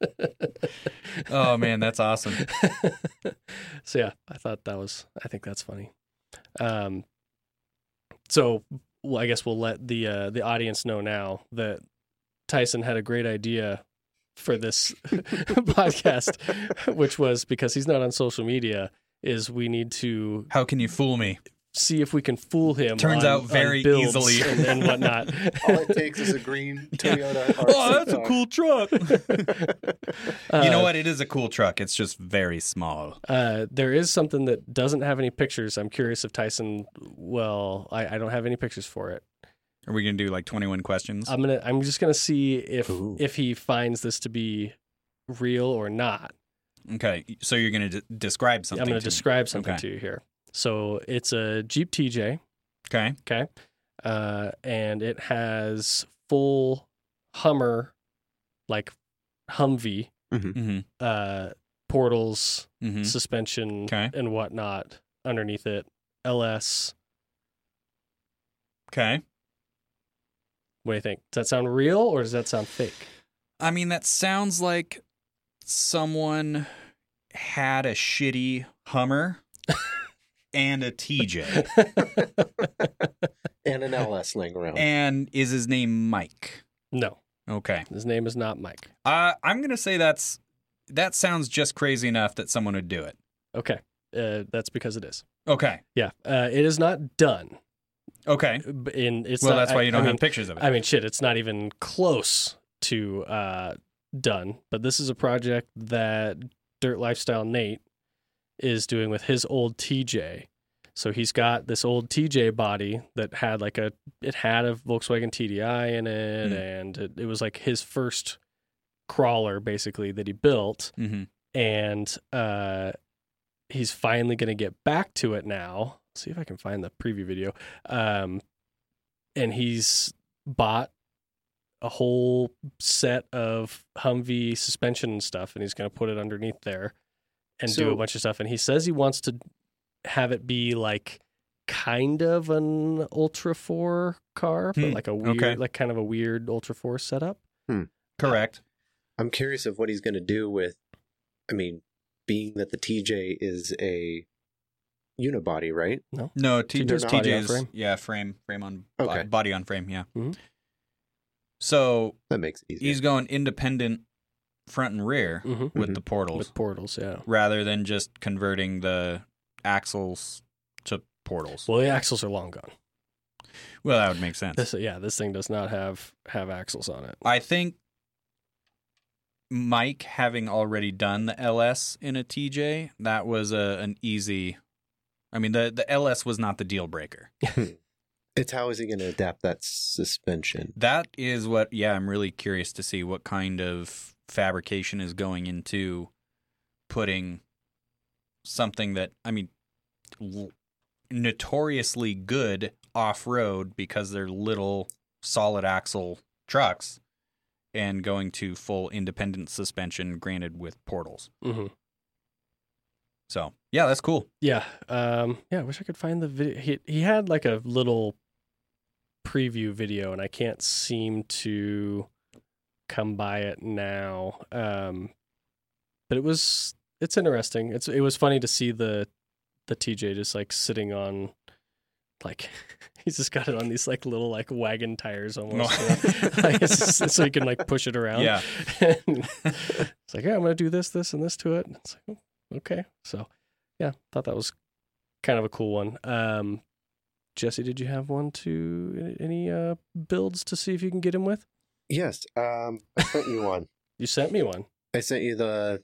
Oh man, that's awesome. So yeah, I think that's funny. So I guess we'll let the audience know now that Tyson had a great idea for this podcast, which was, because he's not on social media, is we need to How can you fool me? see if we can fool him. Turns out very on builds easily. and whatnot. All it takes is a green Toyota RC Oh, that's a car. cool truck. You know what? It is a cool truck. It's just very small. There is something that doesn't have any pictures. I'm curious if Tyson. Well, I don't have any pictures for it. Are we gonna do like 21 questions? I'm just gonna see Ooh. if he finds this to be real or not. Okay, so you're gonna describe something. I'm going to to me. describe something Okay. to you here. So it's a Jeep TJ, Okay. okay, and it has full Hummer, like Humvee, Mm-hmm. portals, Mm-hmm. suspension, Okay. and whatnot underneath it. LS. Okay. What do you think? Does that sound real or does that sound fake? I mean, that sounds like someone had a shitty Hummer and a TJ. And an LS laying around. And is his name Mike? No. Okay. His name is not Mike. I'm going to say that sounds just crazy enough that someone would do it. Okay. That's because it is. Okay. Yeah. It is not done. Okay. That's why you don't have pictures of it. I mean, shit, it's not even close to done. But this is a project that Dirt Lifestyle Nate is doing with his old TJ. So he's got this old TJ body that had it had a Volkswagen TDI in it, and it was like his first crawler basically that he built. Mm-hmm. And he's finally going to get back to it now. See if I can find the preview video. And he's bought a whole set of Humvee suspension and stuff, and he's going to put it underneath there and do a bunch of stuff. And he says he wants to have it be like kind of an Ultra 4 car, but like a weird, like kind of a weird Ultra 4 setup. Correct. I'm curious of what he's going to do with, I mean, being that the TJ is a unibody, right? No, TJ's frame. frame on body on frame, yeah. Mm-hmm. So that makes it easy. He's going independent front and rear with the portals. With portals, yeah. Rather than just converting the axles to portals. Well, the axles are long gone. Well, that would make sense. This thing does not have axles on it. I think Mike, having already done the LS in a TJ, that was an easy... I mean, the LS was not the deal breaker. It's how is he going to adapt that suspension? That is what, I'm really curious to see what kind of fabrication is going into putting something that, I mean, notoriously good off-road because they're little solid axle trucks and going to full independent suspension, granted with portals. Mm-hmm. So, yeah, that's cool. Yeah. I wish I could find the video. He had like a little preview video, and I can't seem to come by it now. But it's interesting. It was funny to see the TJ just like sitting on, like, he's just got it on these like little like wagon tires almost. So he can like push it around. Yeah. It's like, I'm going to do this, and this to it. And it's like, oh, okay. So, yeah, thought that was kind of a cool one. Jesse, did you have any builds to see if you can get him with? Yes. I sent you one. You sent me one. I sent you the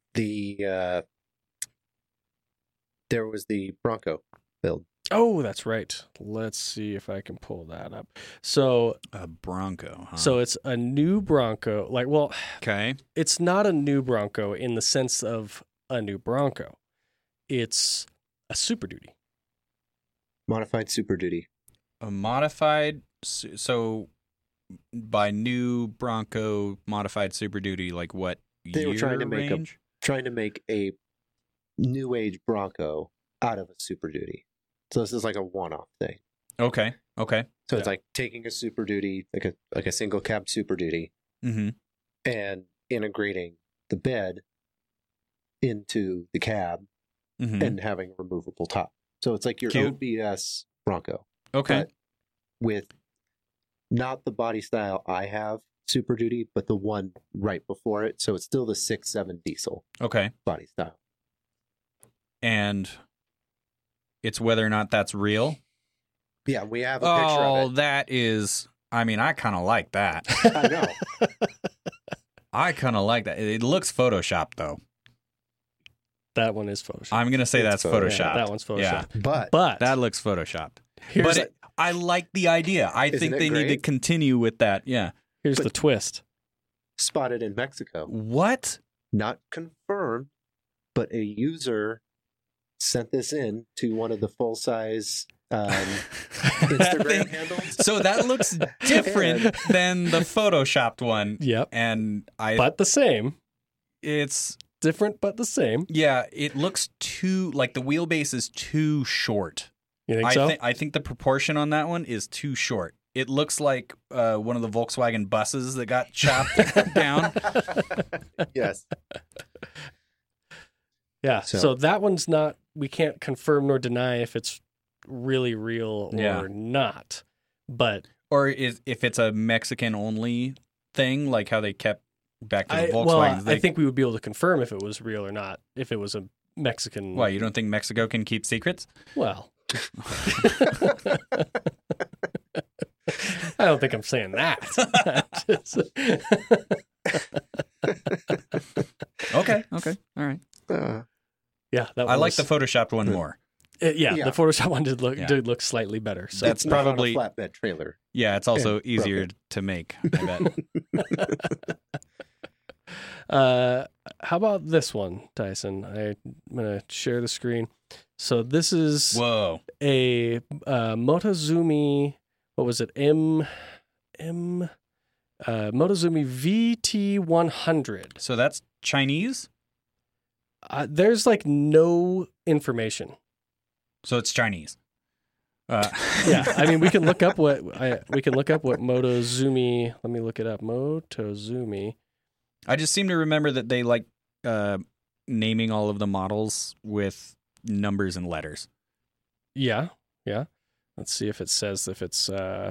there was the Bronco build. Oh, that's right. Let's see if I can pull that up. So a Bronco, huh? So it's a new Bronco. Okay. It's not a new Bronco in the sense of a new Bronco. It's a Super Duty. Modified Super Duty. A modified, so by new Bronco modified Super Duty, like what they were trying to range? make a new age Bronco out of a Super Duty. So this is like a one-off thing. Okay. So it's like taking a Super Duty, like a single cab Super Duty, and integrating the bed into the cab and having a removable top. So it's like your OBS Bronco. Okay. But with not the body style I have Super Duty, but the one right before it. So it's still the 6.7 diesel. Okay. Body style. And it's whether or not that's real. Yeah, we have a picture of it. Oh, that is... I mean, I kind of like that. I know. I kind of like that. It looks Photoshopped, though. That one is Photoshopped. I'm going to say that's Photoshopped. Yeah, that one's Photoshopped. Yeah. But that looks Photoshopped. I like the idea. I think they need to continue with that. Yeah. Here's the twist. Spotted in Mexico. What? Not confirmed, but a user sent this in to one of the full-size Instagram handles. So that looks different than the Photoshopped one. Yep. But the same. It's different, but the same. Yeah, it looks too, like the wheelbase is too short. You think so? I think the proportion on that one is too short. It looks like one of the Volkswagen buses that got chopped down. Yes. Yeah, so that one's not we can't confirm nor deny if it's really real or not. But if it's a Mexican only thing, like how they kept back to the Volkswagen. I think we would be able to confirm if it was real or not, if it was a Mexican. Why, you don't think Mexico can keep secrets? Well, I don't think I'm saying that. Okay. All right. Yeah, I like the photoshopped one more. The Photoshop one did look slightly better. So that's probably a flatbed trailer. Yeah, it's also easier to make, I bet. How about this one, Tyson? I'm going to share the screen. So this is a Motozumi, what was it? Motozumi VT100. So that's Chinese? There's like no information. So it's Chinese. Yeah, I mean, we can look up what Motozumi. Let me look it up. Motozumi. I just seem to remember that they like naming all of the models with numbers and letters. Yeah. Let's see if it says if it's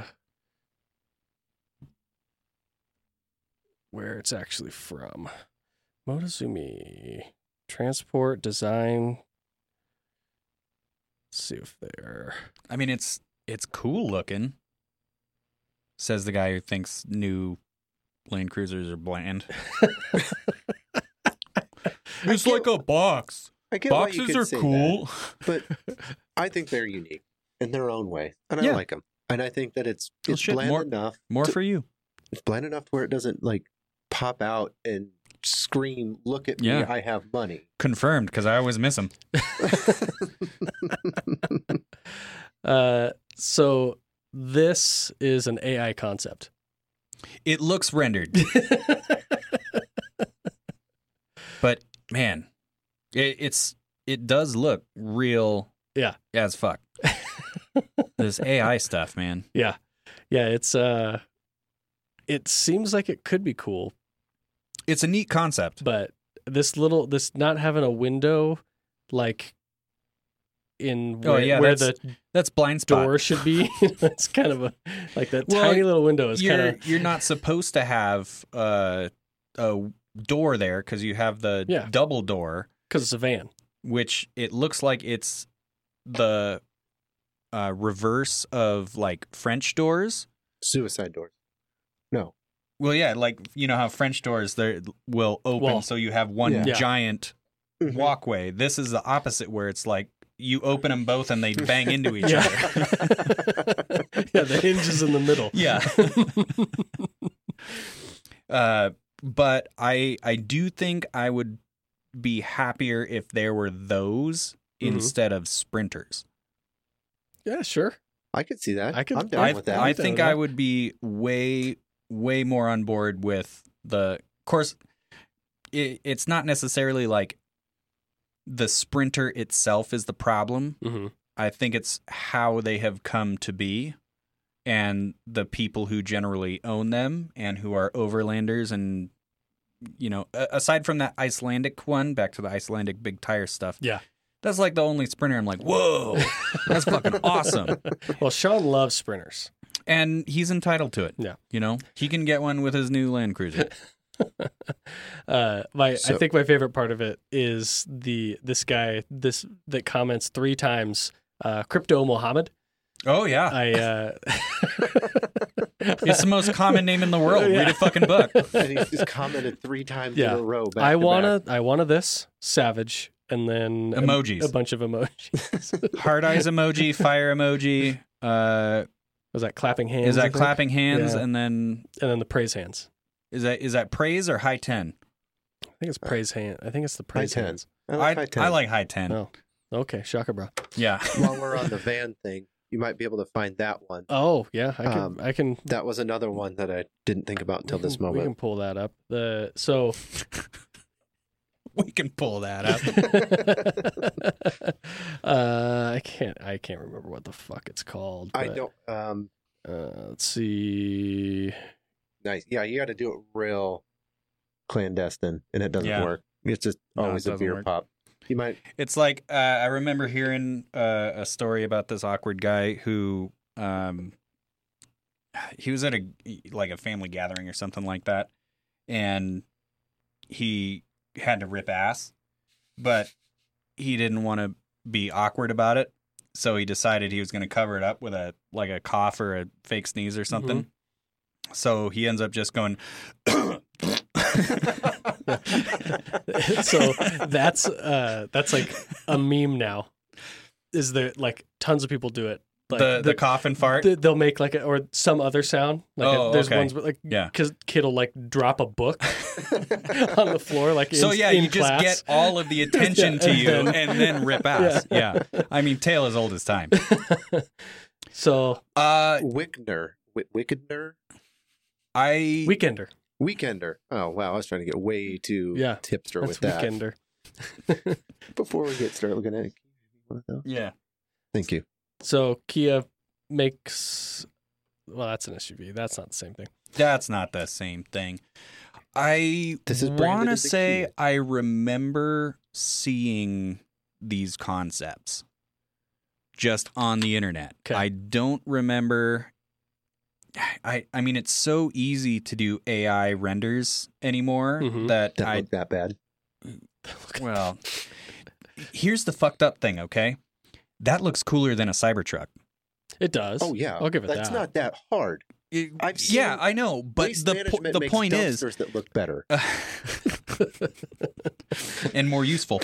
where it's actually from. Motozumi transport design. Let's see if they're. I mean, it's cool looking. Says the guy who thinks new Land Cruisers are bland. It's like a box. I get Boxes why you are cool, but I think they're unique in their own way, and I like them. And I think that it's bland enough. More for you. It's bland enough where it doesn't like pop out and scream, "Look at me! I have money." Confirmed, because I always miss them. So this is an AI concept. It looks rendered, but man, it does look real. Yeah, as fuck. This AI stuff, man. Yeah. It's it seems like it could be cool. It's a neat concept, but this not having a window like in where that's blind spot door should be. It's kind of like that tiny little window is kind of. You're not supposed to have a door there because you have the double door because it's a van, which it looks like it's the reverse of like French doors, suicide doors. No. Well, yeah, like you know how French doors will open, so you have one giant walkway. This is the opposite, where it's like you open them both and they bang into each other. Yeah, the hinge is in the middle. Yeah. But I do think I would be happier if there were those instead of sprinters. Yeah, sure. I could see that. I'm down with that. I think I would be way more on board with of course, it's not necessarily like the sprinter itself is the problem. Mm-hmm. I think it's how they have come to be and the people who generally own them and who are overlanders. And, you know, aside from that Icelandic one, back to the Icelandic big tire stuff. Yeah. That's like the only sprinter I'm like, whoa, that's fucking awesome. Well, Sean loves sprinters. And he's entitled to it. Yeah. You know, he can get one with his new Land Cruiser. I think my favorite part of it is this guy that comments 3 times, Crypto Mohammed. Oh yeah. It's the most common name in the world. Yeah. Read a fucking book. And he's just commented 3 times in a row. I wanna this Savage, and then emojis. A bunch of emojis. Heart eyes emoji, fire emoji. Was that clapping hands? Is that clapping hands, and then the praise hands? Is that praise or high 10? I think it's praise hand. I think it's the praise hands. I like high 10. I like high 10. Oh, okay, shaka bro. Yeah. While we're on the van thing, you might be able to find that one. Oh yeah, I can. That was another one that I didn't think about until this moment. We can pull that up. We can pull that up. I can't remember what the fuck it's called. I don't. Let's see. Nice. Yeah, you got to do it real clandestine, and it doesn't work. It's just always a beer pop. You might. It's like I remember hearing a story about this awkward guy who he was at a family gathering or something like that, and he had to rip ass, but he didn't want to be awkward about it, so he decided he was going to cover it up with a cough or a fake sneeze or something. Mm-hmm. So he ends up just going. So that's like a meme now. Is there like tons of people do it? Like the cough and fart. They'll make like or some other sound. Like there's ones like because kid will like drop a book on the floor like so in you class. Just get all of the attention to you and then rip ass. Yeah. I mean, tale as old as time. So Wickender. Weekender. Oh wow, I was trying to get way too tipster with that. Weekender. Before we get started looking at it, yeah. Thank you. So Kia makes, well, that's an SUV. That's not the same thing. That's not the same thing. I want to say I remember seeing these concepts just on the internet. Okay. I don't remember. I mean, it's so easy to do AI renders anymore that I look that bad. Well, here's the fucked up thing, okay? That looks cooler than a Cybertruck. It does. Oh yeah, I'll give it That's that. not that hard. I know, but the point is that look better and more useful.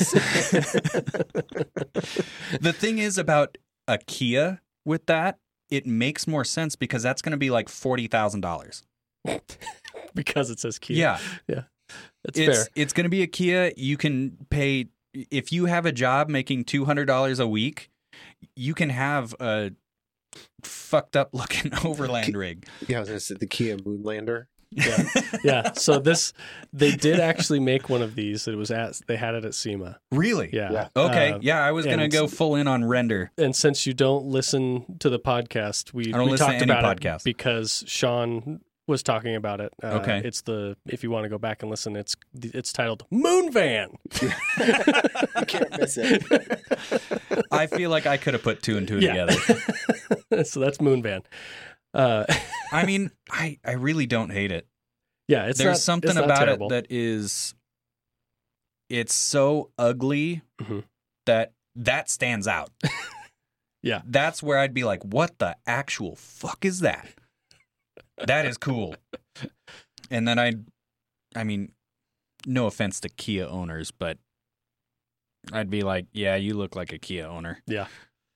The thing is about a Kia with that, it makes more sense because that's going to be like $40,000 because it says Kia. Yeah. That's fair. It's going to be a Kia. You can pay if you have a job making $200 a week, you can have a fucked up looking overland rig. Yeah, I was going to say the Kia Moonlander. Yeah. So they did actually make one of these. They had it at SEMA. Really? Yeah. Okay. I was going to go full in on render. And since you don't listen to the podcast, we talked about it because Sean was talking about it. Okay. It's if you want to go back and listen, it's titled Moon Van. You can't miss it. I feel like I could have put two and two together. So that's Moon Van. I mean, I really don't hate it. Yeah, there's something about terrible. It that it's so ugly that stands out. Yeah. That's where I'd be like, what the actual fuck is that? That is cool. And then I mean, no offense to Kia owners, but I'd be like, yeah, you look like a Kia owner. Yeah.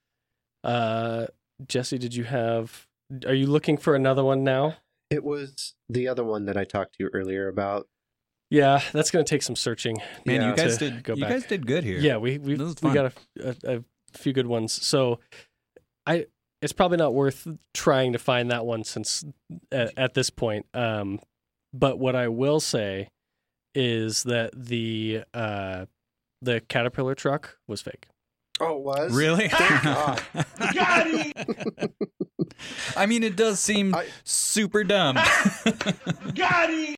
Jesse, are you looking for another one now? It was the other one that I talked to you earlier about. Yeah, that's going to take some searching. Man, you guys did good here. Yeah, we got a few good ones. So it's probably not worth trying to find that one since at this point. But what I will say is that the Caterpillar truck was fake. Oh, it was? Really? Thank God. Got him! I mean, it does seem super dumb. Got him!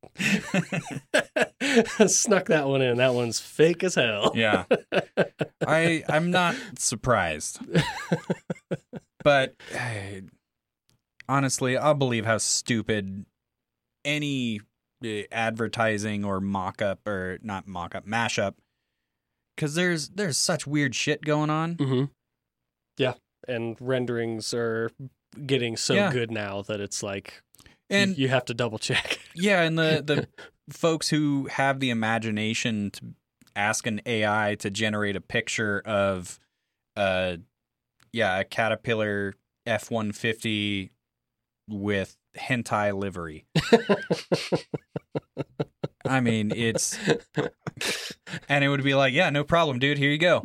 Snuck that one in. That one's fake as hell. Yeah. I'm not surprised. But honestly, I'll believe how stupid any advertising or mock-up or not mock-up, mashup, because there's such weird shit going on. Mm-hmm. Yeah, and renderings are getting so good now that it's like and you have to double check. Yeah, and the folks who have the imagination to ask an AI to generate a picture of a Caterpillar F-150 with hentai livery. I mean, and it would be like, yeah, no problem, dude. Here you go.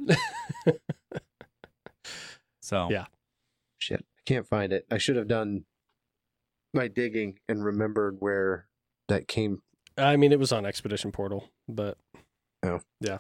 So yeah, shit, I can't find it. I should have done my digging and remembered where that came. I mean, it was on Expedition Portal, but yeah,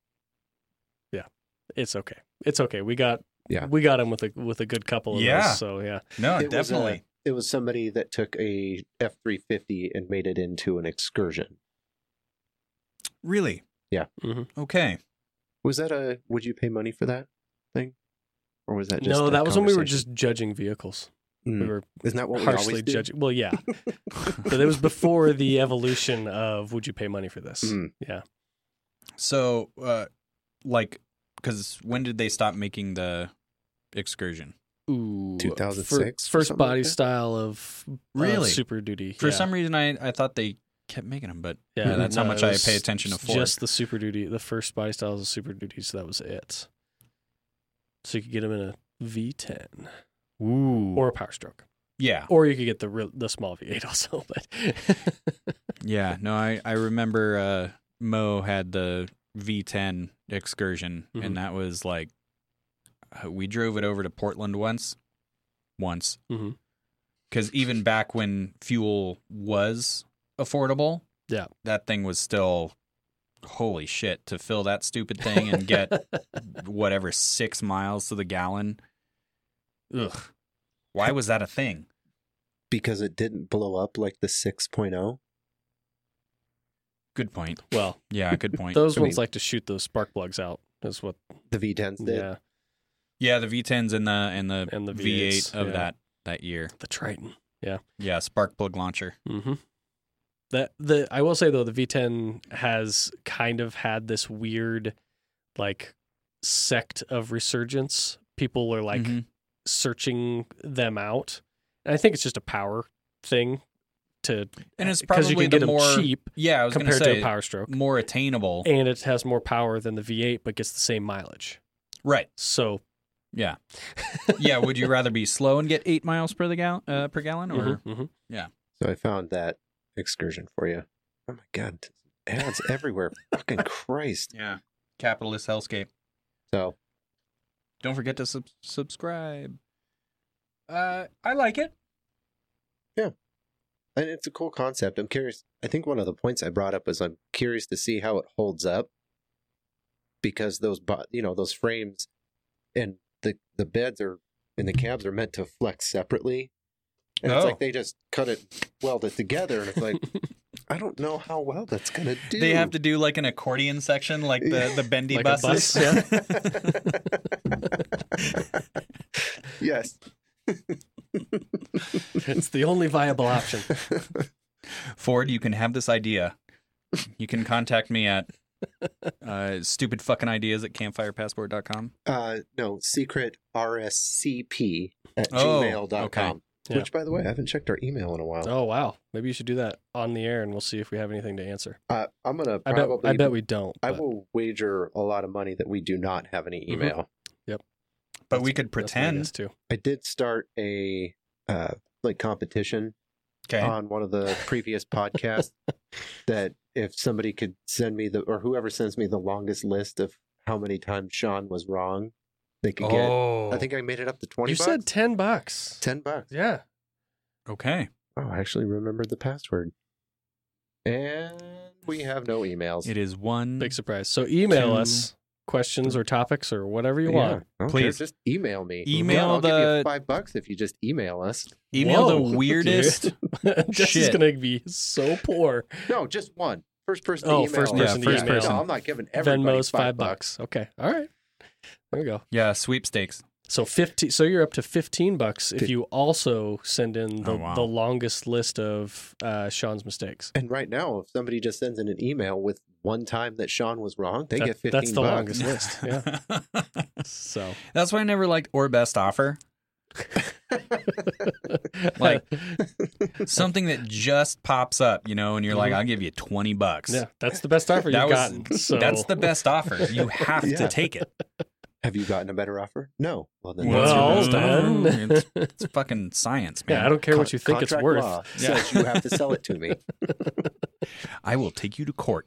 it's okay. It's okay. We got him with a good couple of those. So yeah, no, definitely. It was somebody that took a F-350 and made it into an excursion. Really? Yeah. Mm-hmm. Okay. Was that would you pay money for that thing? Or was that just No, that was when we were just judging vehicles. We were Isn't that what we harshly always do? judging. Well, yeah. But it was before the evolution of would you pay money for this? Yeah. So, because when did they stop making the Excursion? Ooh, 2006. First body style of Really? Super Duty. For some reason, I thought they kept making them, but Yeah, that's how much it I was pay attention to Ford. Just the Super Duty, the first body styles of Super Duty, so that was it. So you could get them in a V10 Ooh. or a Power Stroke, Yeah. or you could get the small V8 also. But Yeah. No, I remember Mo had the V10 Excursion, and that was like, we drove it over to Portland once. Because even back when fuel was affordable, yeah, that thing was still, holy shit, to fill that stupid thing and get whatever 6 miles to the gallon. Ugh. Why was that a thing? Because it didn't blow up like the 6.0. Good point. Well, Yeah, good point. those ones like to shoot those spark plugs out. Is what The V10s did. Yeah, Yeah, the V10s and the and the V8 V8s, of yeah. that year. the Triton. Yeah, spark plug launcher. Mm-hmm. I will say though, the V10 has kind of had this weird, like, sect of resurgence. People are like searching them out, and I think it's just a power thing. And it's because you probably can get the them more cheap Yeah, I was going to compared say to a Power Stroke, more attainable. and it has more power than the V8, but gets the same mileage. Right. So Yeah. Yeah. Would you rather be slow and get 8 miles per gallon, or So I found that Excursion for you. Oh my God. Ads everywhere. Fucking Christ. yeah, capitalist hellscape. So Don't forget to subscribe. I like it. and it's a cool concept. I'm curious. I think one of the points I brought up was I'm curious to see how it holds up, because those frames and the beds and the cabs are meant to flex separately, and it's like they just weld it together, and it's like I don't know how well that's gonna do. They have to do like an accordion section, like the bendy Like a buses. bus, Yes. it's the only viable option. Ford, you can have this idea. You can contact me at stupidfuckingideas@campfirepassport.com. No, secret RSCP at gmail.com. okay. Yeah. Which, by the way, I haven't checked our email in a while. Oh wow, maybe you should do that on the air, and we'll see if we have anything to answer. I'm gonna I probably. bet we don't. I but will wager a lot of money that we do not have any email. But we could that's my pretend. guess, too. I did start a competition Okay. on one of the previous podcasts that if somebody could send me or whoever sends me the longest list of how many times Sean was wrong, they could get. I think I made it up to 20 You bucks. said $10. $10. Yeah. Okay. Oh, I actually remembered the password. And we have no emails. It is one. Big surprise. So email Two. us questions or topics or whatever you Yeah, want. I don't care, Please. just email me. Email I'll give the- you $5 if you just email us. Email Whoa, the weirdest. Jesse's shit. going to be so poor. No, just one. First person to Oh, email. first us. person to email. No, I'm not giving everybody Venmo's $5. $5. Okay. All right. There we go. Yeah, sweepstakes. So 15. So you're up to $15 if you also send in the, Oh, wow. the longest list of Sean's mistakes. And right now, if somebody just sends in an email with one time that Sean was wrong, they get $15. That's the longest list. Yeah. So That's why I never liked or best offer. Like something that just pops up, and you're like, I'll give you $20. yeah, that's the best offer you've gotten. So That's the best offer. You have Yeah. to take it. Have you gotten a better offer? No. Well, then Well, that's your best then. offer. it's fucking science, man. yeah, I don't care what you think it's Contract worth. law Yeah. says you have to sell it to me. I will take you to court